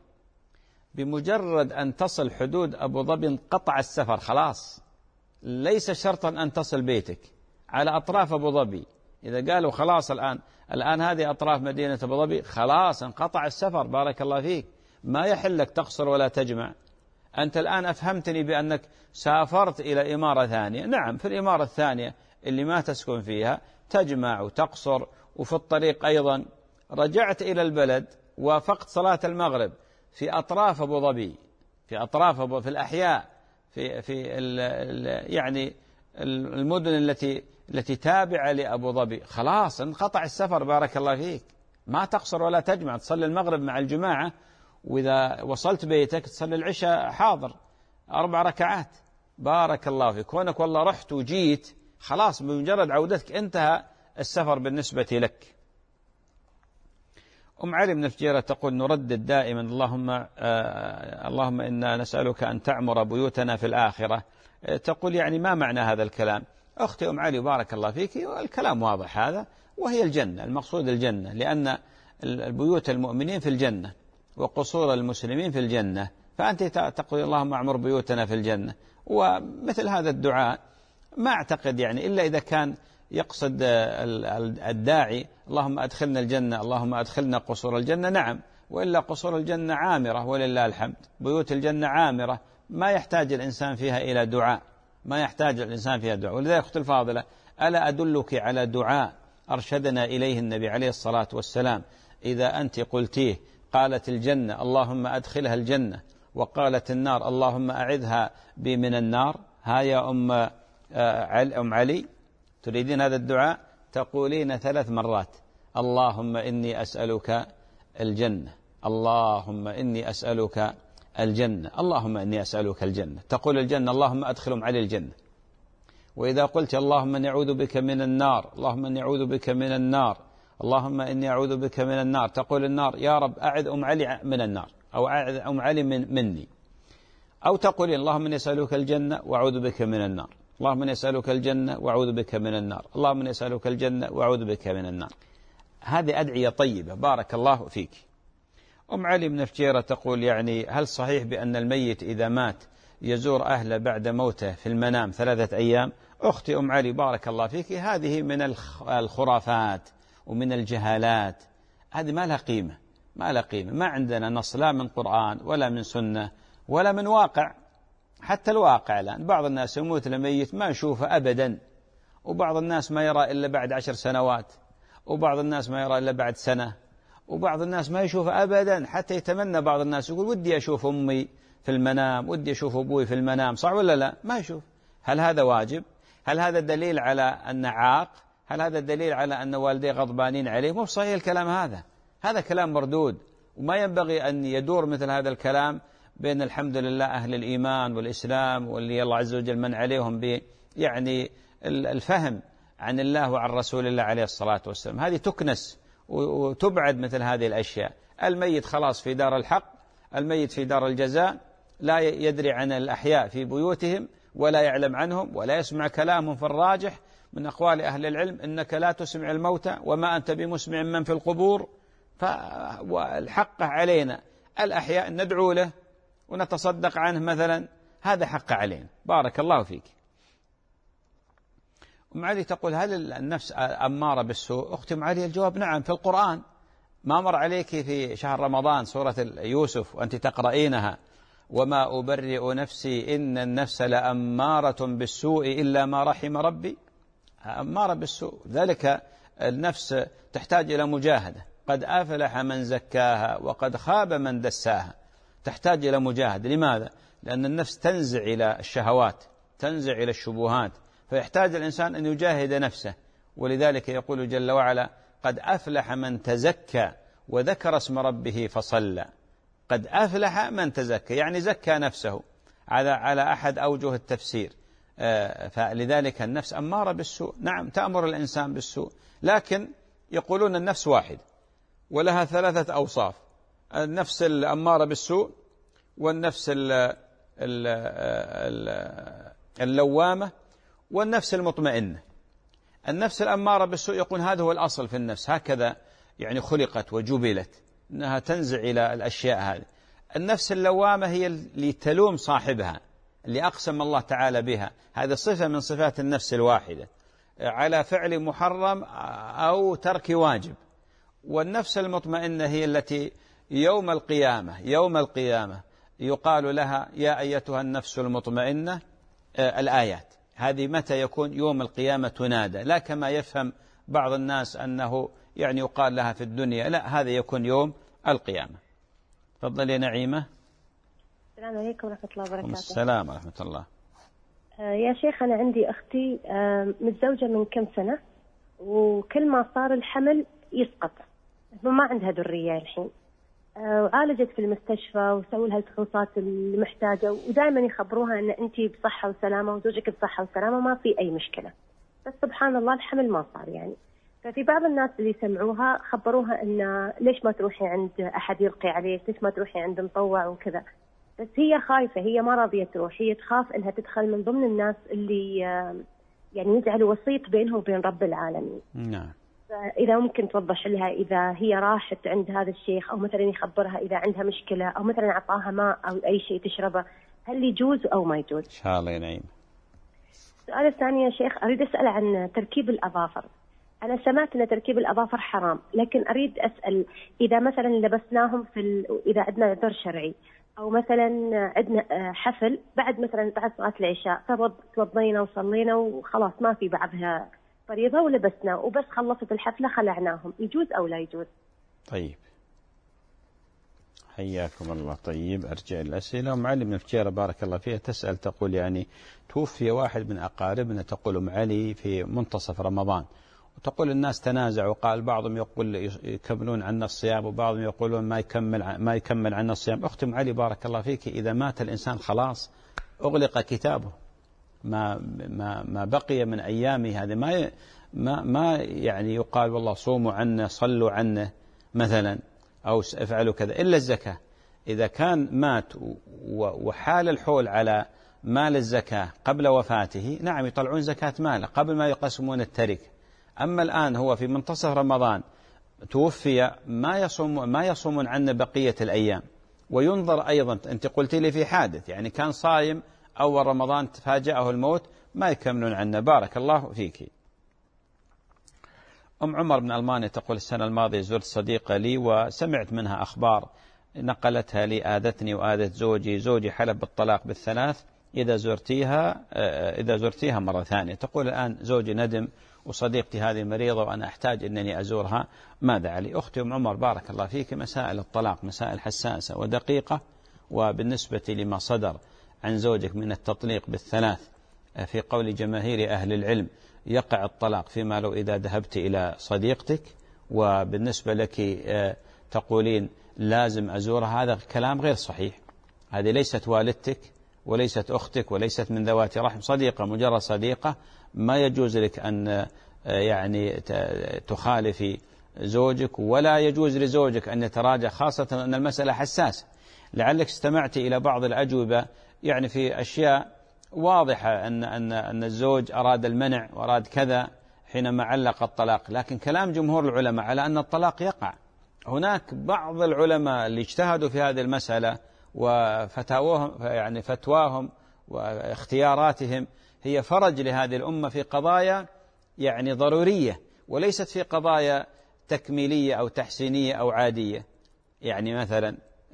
بمجرد أن تصل حدود أبو ظبي انقطع السفر خلاص، ليس شرطا أن تصل بيتك على أطراف أبو ظبي. إذا قالوا خلاص الآن الآن هذه أطراف مدينة أبو ظبي خلاص انقطع السفر، بارك الله فيك، ما يحلك تقصر ولا تجمع. أنت الآن أفهمتني بأنك سافرت إلى إمارة ثانية، نعم في الإمارة الثانية اللي ما تسكن فيها تجمع وتقصر، وفي الطريق أيضا رجعت إلى البلد وافقت صلاة المغرب في أطراف أبو ظبي، في أطراف أبو في الأحياء في في ال ال يعني المدن التي التي تابعة لأبو ظبي، خلاص انقطع السفر، بارك الله فيك، ما تقصر ولا تجمع، تصلي المغرب مع الجماعة، وإذا وصلت بيتك تصلي العشاء حاضر أربع ركعات، بارك الله فيك. كونك والله رحت وجيت خلاص بمجرد عودتك انتهى السفر بالنسبة لك. أم علي من الفجيرة تقول نردد دائما اللهم آه اللهم إنا نسألك أن تعمر بيوتنا في الآخرة. آه تقول يعني ما معنى هذا الكلام؟ أختي أم علي بارك الله فيك، الكلام واضح هذا، وهي الجنة، المقصود الجنة، لأن البيوت المؤمنين في الجنة وقصور المسلمين في الجنة، فأنت تقول اللهم أعمر بيوتنا في الجنة. ومثل هذا الدعاء ما أعتقد يعني إلا إذا كان يقصد الداعي اللهم أدخلنا الجنة، اللهم أدخلنا قصور الجنة، نعم، وإلا قصور الجنة عامرة ولله الحمد، بيوت الجنة عامرة ما يحتاج الإنسان فيها إلى دعاء، ما يحتاج الإنسان فيها دعاء. ولذلك أختي الفاضلة ألا أدلك على دعاء أرشدنا إليه النبي عليه الصلاة والسلام، إذا أنت قلتيه قالت الجنة اللهم أدخلها الجنة، وقالت النار اللهم أعذها بي من النار. ها يا أم أم علي تريدين هذا الدعاء تقولين ثلاث مرات اللهم إني أسألك الجنة، اللهم إني أسألك الجنة، اللهم إني أسألك الجنة، تقول الجنة اللهم أدخلهم علي الجنة. وإذا قلت اللهم إني أعوذ بك من النار، اللهم إني أعوذ بك من النار، اللهم إني أعوذ بك من النار، تقول النار يا رب أعذ أم علي من النار، أو أعذ أم علي من مني. أو تقول اللهم إني أسألك الجنة وأعوذ بك من النار، اللهم إني أسألك الجنة وأعوذ بك من النار، اللهم إني أسألك الجنة وأعوذ بك من النار. هذه أدعية طيبة بارك الله فيك. أم علي من الفجيرة تقول يعني هل صحيح بأن الميت إذا مات يزور أهله بعد موته في المنام ثلاثة أيام. أختي أم علي بارك الله فيك، هذه من الخرافات ومن الجهالات، هذه ما لها قيمة، ما لها قيمة. ما عندنا نص لا من قرآن ولا من سنة ولا من واقع. حتى الواقع الآن بعض الناس يموت لميت ما يشوفه أبدا، وبعض الناس ما يرى إلا بعد عشر سنوات، وبعض الناس ما يرى إلا بعد سنة، وبعض الناس ما يشوفه أبدا، حتى يتمنى بعض الناس يقول ودي أشوف أمي في المنام، ودي أشوف أبوي في المنام، صح ولا لا؟ ما يشوف. هل هذا واجب؟ هل هذا دليل على أن عاق؟ هل هذا دليل على أن والديه غضبانين عليه؟ مو صحيح الكلام هذا، هذا كلام مردود، وما ينبغي أن يدور مثل هذا الكلام بين الحمد لله أهل الإيمان والإسلام واللي الله عز وجل من عليهم ب يعني الفهم عن الله وعن رسول الله عليه الصلاة والسلام. هذه تكنس وتبعد مثل هذه الأشياء. الميت خلاص في دار الحق، الميت في دار الجزاء، لا يدري عن الأحياء في بيوتهم ولا يعلم عنهم ولا يسمع كلامهم. في الراجح من أقوال أهل العلم إنك لا تسمع الموتى وما أنت بمسمع من في القبور. فالحق علينا الأحياء ندعو له ونتصدق عنه مثلا، هذا حق علينا. بارك الله فيك. أم علي تقول هل النفس أمارة بالسوء؟ أختي أم علي الجواب نعم. في القرآن ما مر عليك في شهر رمضان سورة يوسف وأنت تقرأينها وما أبرئ نفسي إن النفس لأمارة بالسوء إلا ما رحم ربي؟ أمارة بالسوء، ذلك النفس تحتاج إلى مجاهدة. قد أفلح من زكاها وقد خاب من دساها. تحتاج إلى مجاهدة. لماذا؟ لأن النفس تنزع إلى الشهوات، تنزع إلى الشبهات، فيحتاج الإنسان أن يجاهد نفسه. ولذلك يقول جل وعلا قد أفلح من تزكى وذكر اسم ربه فصلى. قد أفلح من تزكى يعني زكى نفسه، على على أحد أوجه التفسير. فلذلك النفس أمارة بالسوء، نعم تأمر الإنسان بالسوء، لكن يقولون النفس واحد ولها ثلاثة أوصاف: النفس الأمارة بالسوء، والنفس اللوامة، والنفس المطمئنة. النفس الأمارة بالسوء يقول هذا هو الأصل في النفس، هكذا يعني خلقت وجبلت أنها تنزع إلى الأشياء هذه. النفس اللوامة هي اللي تلوم صاحبها، اللي أقسم الله تعالى بها، هذه صفة من صفات النفس الواحدة، على فعل محرم أو ترك واجب. والنفس المطمئنة هي التي يوم القيامة يوم القيامة يقال لها يا أيتها النفس المطمئنة. الآيات هذه متى يكون؟ يوم القيامة تنادى، لا كما يفهم بعض الناس أنه يعني يقال لها في الدنيا، لا، هذا يكون يوم القيامة. تفضل يا نعيمة. السلام عليكم ورحمة الله وبركاته. السلام ورحمة الله. آه يا شيخ، أنا عندي أختي آه متزوجة من كم سنة، وكل ما صار الحمل يسقط، ما عندها ذرية الحين. آه وعالجت في المستشفى وسووا لها الفحوصات المحتاجة، ودائما يخبروها أن أنت بصحة وسلامة وزوجك بصحة وسلامة، ما في أي مشكلة. بس سبحان الله الحمل ما صار يعني. ففي بعض الناس اللي سمعوها خبروها أن ليش ما تروحي عند أحد يلقي عليك، ليش ما تروحي عند مطوع وكذا. بس هي خايفة، هي ما راضية تروح، هي تخاف أنها تدخل من ضمن الناس اللي يعني يجعلوا وسيط بينه وبين رب العالمين. نعم. إذا ممكن توضح لها إذا هي راحت عند هذا الشيخ، أو مثلا يخبرها إذا عندها مشكلة، أو مثلا أعطاها ماء أو أي شيء تشربه، هل يجوز أو ما يجوز؟ إن شاء الله يا نعيم. السؤال الثاني يا شيخ، أريد أسأل عن تركيب الأظافر. أنا سمعت أن تركيب الأظافر حرام، لكن أريد أسأل إذا مثلا لبسناهم في ال... إذا عندنا عذر شرعي، أو مثلا عندنا حفل بعد مثلا بعد صلاة العشاء توضينا وصلينا وخلاص ما في بعضها فريضة ولبسنا وبس خلصت الحفلة خلعناهم، يجوز أو لا يجوز؟ طيب حياكم الله. طيب أرجع الأسئلة. أم علي من الفجيرة بارك الله فيها تسأل تقول يعني توفي واحد من أقاربنا، تقول أم علي في منتصف رمضان، وتقول الناس تنازعوا، قال بعضهم يقول يكملون عنا الصيام وبعضهم يقولون ما يكمل ما يكمل عنا الصيام. أختي أم علي بارك الله فيك، إذا مات الإنسان خلاص أغلق كتابه، ما ما ما بقي من أيامه هذه ما ما ما يعني يقال والله صوموا عنه صلوا عنه مثلا أو افعلوا كذا، إلا الزكاة. إذا كان مات وحال الحول على مال الزكاة قبل وفاته، نعم يطلعون زكاة ماله قبل ما يقسمون التركة. أما الآن هو في منتصف رمضان توفي، ما يصوم ما يصومون عنه بقية الأيام، وينظر أيضا. أنت قلت لي في حادث يعني كان صايم أول رمضان تفاجأه الموت، ما يكملون عنا. بارك الله فيك. أم عمر من ألمانيا تقول السنة الماضية زرت صديقة لي وسمعت منها أخبار نقلتها لي آذتني وآذت زوجي. زوجي حلف بالطلاق بالثلاث إذا زرتيها إذا زرتيها مرة ثانية. تقول الآن زوجي ندم وصديقتي هذه مريضة وأنا أحتاج أنني أزورها، ماذا علي؟ أختي أم عمر بارك الله فيك، مسائل الطلاق مسائل حساسة ودقيقة. وبالنسبة لما صدر عن زوجك من التطليق بالثلاث في قول جماهير أهل العلم يقع الطلاق فيما لو إذا ذهبت إلى صديقتك، وبالنسبة لك تقولين لازم أزورها، هذا كلام غير صحيح. هذه ليست والدتك وليست أختك وليست من ذوات رحم، صديقة مجرد صديقة. ما يجوز لك أن يعني تخالفي زوجك، ولا يجوز لزوجك أن يتراجع، خاصة أن المسألة حساسة. لعلك استمعت إلى بعض الأجوبة يعني في أشياء واضحة أن أن أن الزوج أراد المنع وأراد كذا حينما علق الطلاق، لكن كلام جمهور العلماء على أن الطلاق يقع. هناك بعض العلماء اللي اجتهدوا في هذه المسألة وفتاوهم يعني فتواهم واختياراتهم هي فرج لهذه الأمة في قضايا يعني ضرورية، وليست في قضايا تكميلية أو تحسينية أو عادية، يعني مثلا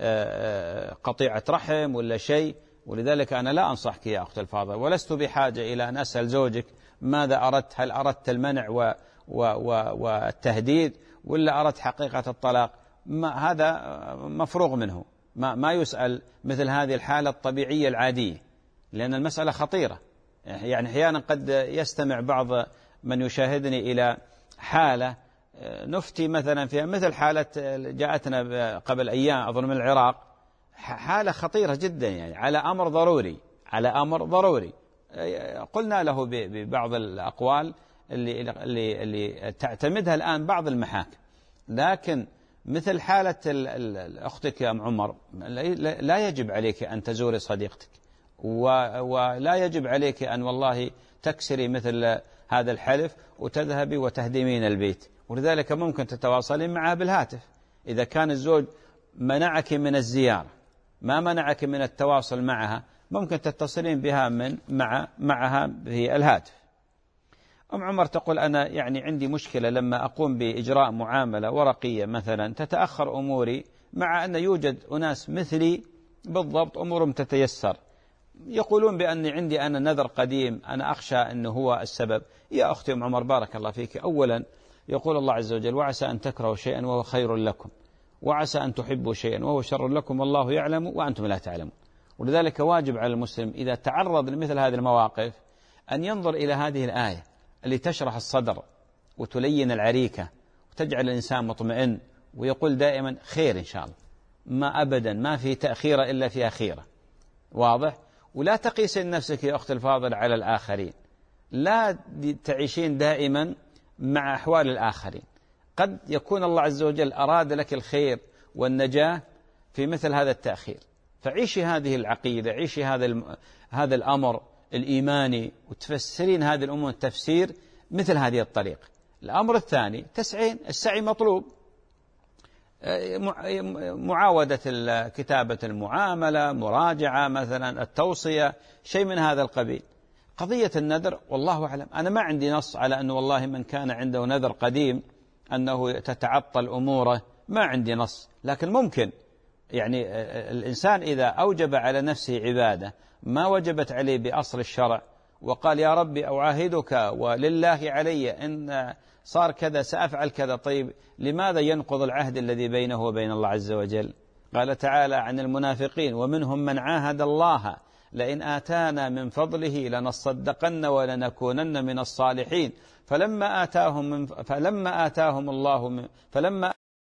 قطيعة رحم ولا شيء. ولذلك أنا لا أنصحك يا أخت الفاضل، ولست بحاجة إلى أن أسأل زوجك ماذا أردت، هل أردت المنع و و و والتهديد ولا أردت حقيقة الطلاق. ما هذا مفروغ منه، ما, ما يسأل مثل هذه الحالة الطبيعية العادية، لأن المسألة خطيرة. يعني أحيانا قد يستمع بعض من يشاهدني إلى حالة نفتي مثلا فيها مثل حالة جاءتنا قبل أيام أظن من العراق، حالة خطيرة جدا يعني على أمر ضروري على أمر ضروري. قلنا له ببعض الأقوال اللي, اللي, اللي تعتمدها الآن بعض المحاكم، لكن مثل حالة أختك يا أم عمر لا يجب عليك أن تزوري صديقتك، ولا يجب عليك أن والله تكسري مثل هذا الحلف وتذهبي وتهدمين البيت. ولذلك ممكن تتواصلين معها بالهاتف. إذا كان الزوج منعك من الزيارة ما منعك من التواصل معها، ممكن تتصلين بها من مع معها بالهاتف. أم عمر تقول أنا يعني عندي مشكلة لما أقوم بإجراء معاملة ورقية مثلا تتأخر أموري، مع أن يوجد أناس مثلي بالضبط أمورهم تتيسر، يقولون بأني عندي أنا نذر قديم أنا أخشى أنه هو السبب. يا أختي أم عمر بارك الله فيك، أولا يقول الله عز وجل وعسى أن تكرهوا شيئا وهو خير لكم، وعسى أن تحبوا شيئا وهو شر لكم والله يعلم وأنتم لا تعلمون. ولذلك واجب على المسلم إذا تعرض لمثل هذه المواقف أن ينظر إلى هذه الآية اللي تشرح الصدر وتلين العريكة وتجعل الإنسان مطمئن ويقول دائما خير إن شاء الله، ما أبدا ما في تأخير إلا فيها خيرة. واضح؟ ولا تقيسين نفسك يا أخت الفاضل على الآخرين، لا تعيشين دائما مع أحوال الآخرين. قد يكون الله عز وجل أراد لك الخير والنجاة في مثل هذا التأخير، فعيشي هذه العقيدة، عيشي هذا هذا الأمر الإيماني وتفسرين هذه الأمور تفسير مثل هذه الطريقة. الأمر الثاني تسعين، السعي مطلوب، معاودة كتابة المعاملة، مراجعة مثلا، التوصية، شيء من هذا القبيل. قضية النذر والله أعلم، أنا ما عندي نص على أنه والله من كان عنده نذر قديم أنه تتعطل أموره، ما عندي نص، لكن ممكن يعني الإنسان إذا أوجب على نفسه عبادة ما وجبت عليه بأصل الشرع وقال يا ربي أعاهدك ولله علي إن صار كذا سأفعل كذا، طيب لماذا ينقض العهد الذي بينه وبين الله عز وجل؟ قال تعالى عن المنافقين ومنهم من عاهد الله لئن آتانا من فضله لنصدقن ولنكونن من الصالحين فلما آتاهم من فلما آتاهم الله من فلما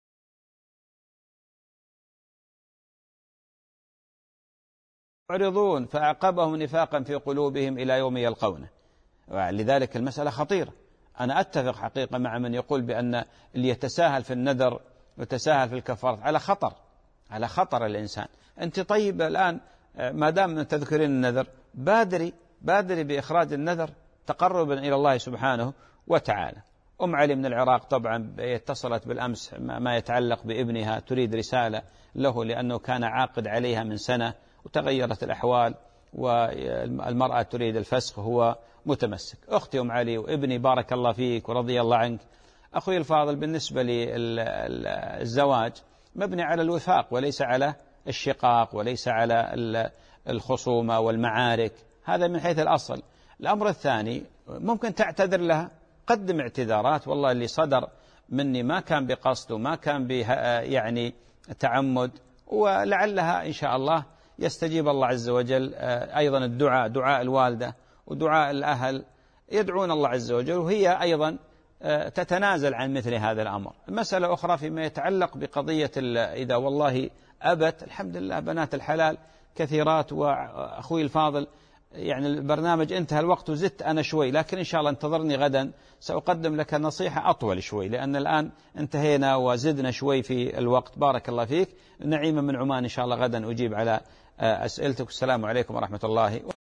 يعرضون فأعقبهم نفاقا في قلوبهم إلى يوم يلقونه. لذلك المسألة خطيرة. أنا أتفق حقيقة مع من يقول بأن اللي يتساهل في النذر ويتساهل في الكفارة على خطر، على خطر الإنسان. أنت طيب الآن ما دام تذكرين النذر بادري بادري بإخراج النذر تقربا إلى الله سبحانه وتعالى. أم علي من العراق طبعا اتصلت بالأمس ما يتعلق بابنها، تريد رسالة له لأنه كان عاقد عليها من سنة وتغيرت الأحوال والمرأة تريد الفسخ وهو متمسك. أختي أم علي وابني بارك الله فيك ورضي الله عنك. أخوي الفاضل، بالنسبة للزواج مبني على الوفاق وليس على الشقاق وليس على الخصومة والمعارك، هذا من حيث الأصل. الأمر الثاني ممكن تعتذر لها، قدم اعتذارات، والله اللي صدر مني ما كان بقصد وما كان به يعني تعمد، ولعلها إن شاء الله يستجيب الله عز وجل. أيضا الدعاء، دعاء الوالدة ودعاء الأهل يدعون الله عز وجل، وهي أيضا تتنازل عن مثل هذا الأمر. مسألة أخرى فيما يتعلق بقضية إذا والله أبت، الحمد لله بنات الحلال كثيرات. وأخوي الفاضل يعني البرنامج انتهى الوقت وزدت أنا شوي، لكن إن شاء الله انتظرني غدا سأقدم لك نصيحة أطول شوي، لأن الآن انتهينا وزدنا شوي في الوقت. بارك الله فيك. نعيمة من عمان إن شاء الله غدا أجيب على أسئلتك. السلام عليكم ورحمة الله.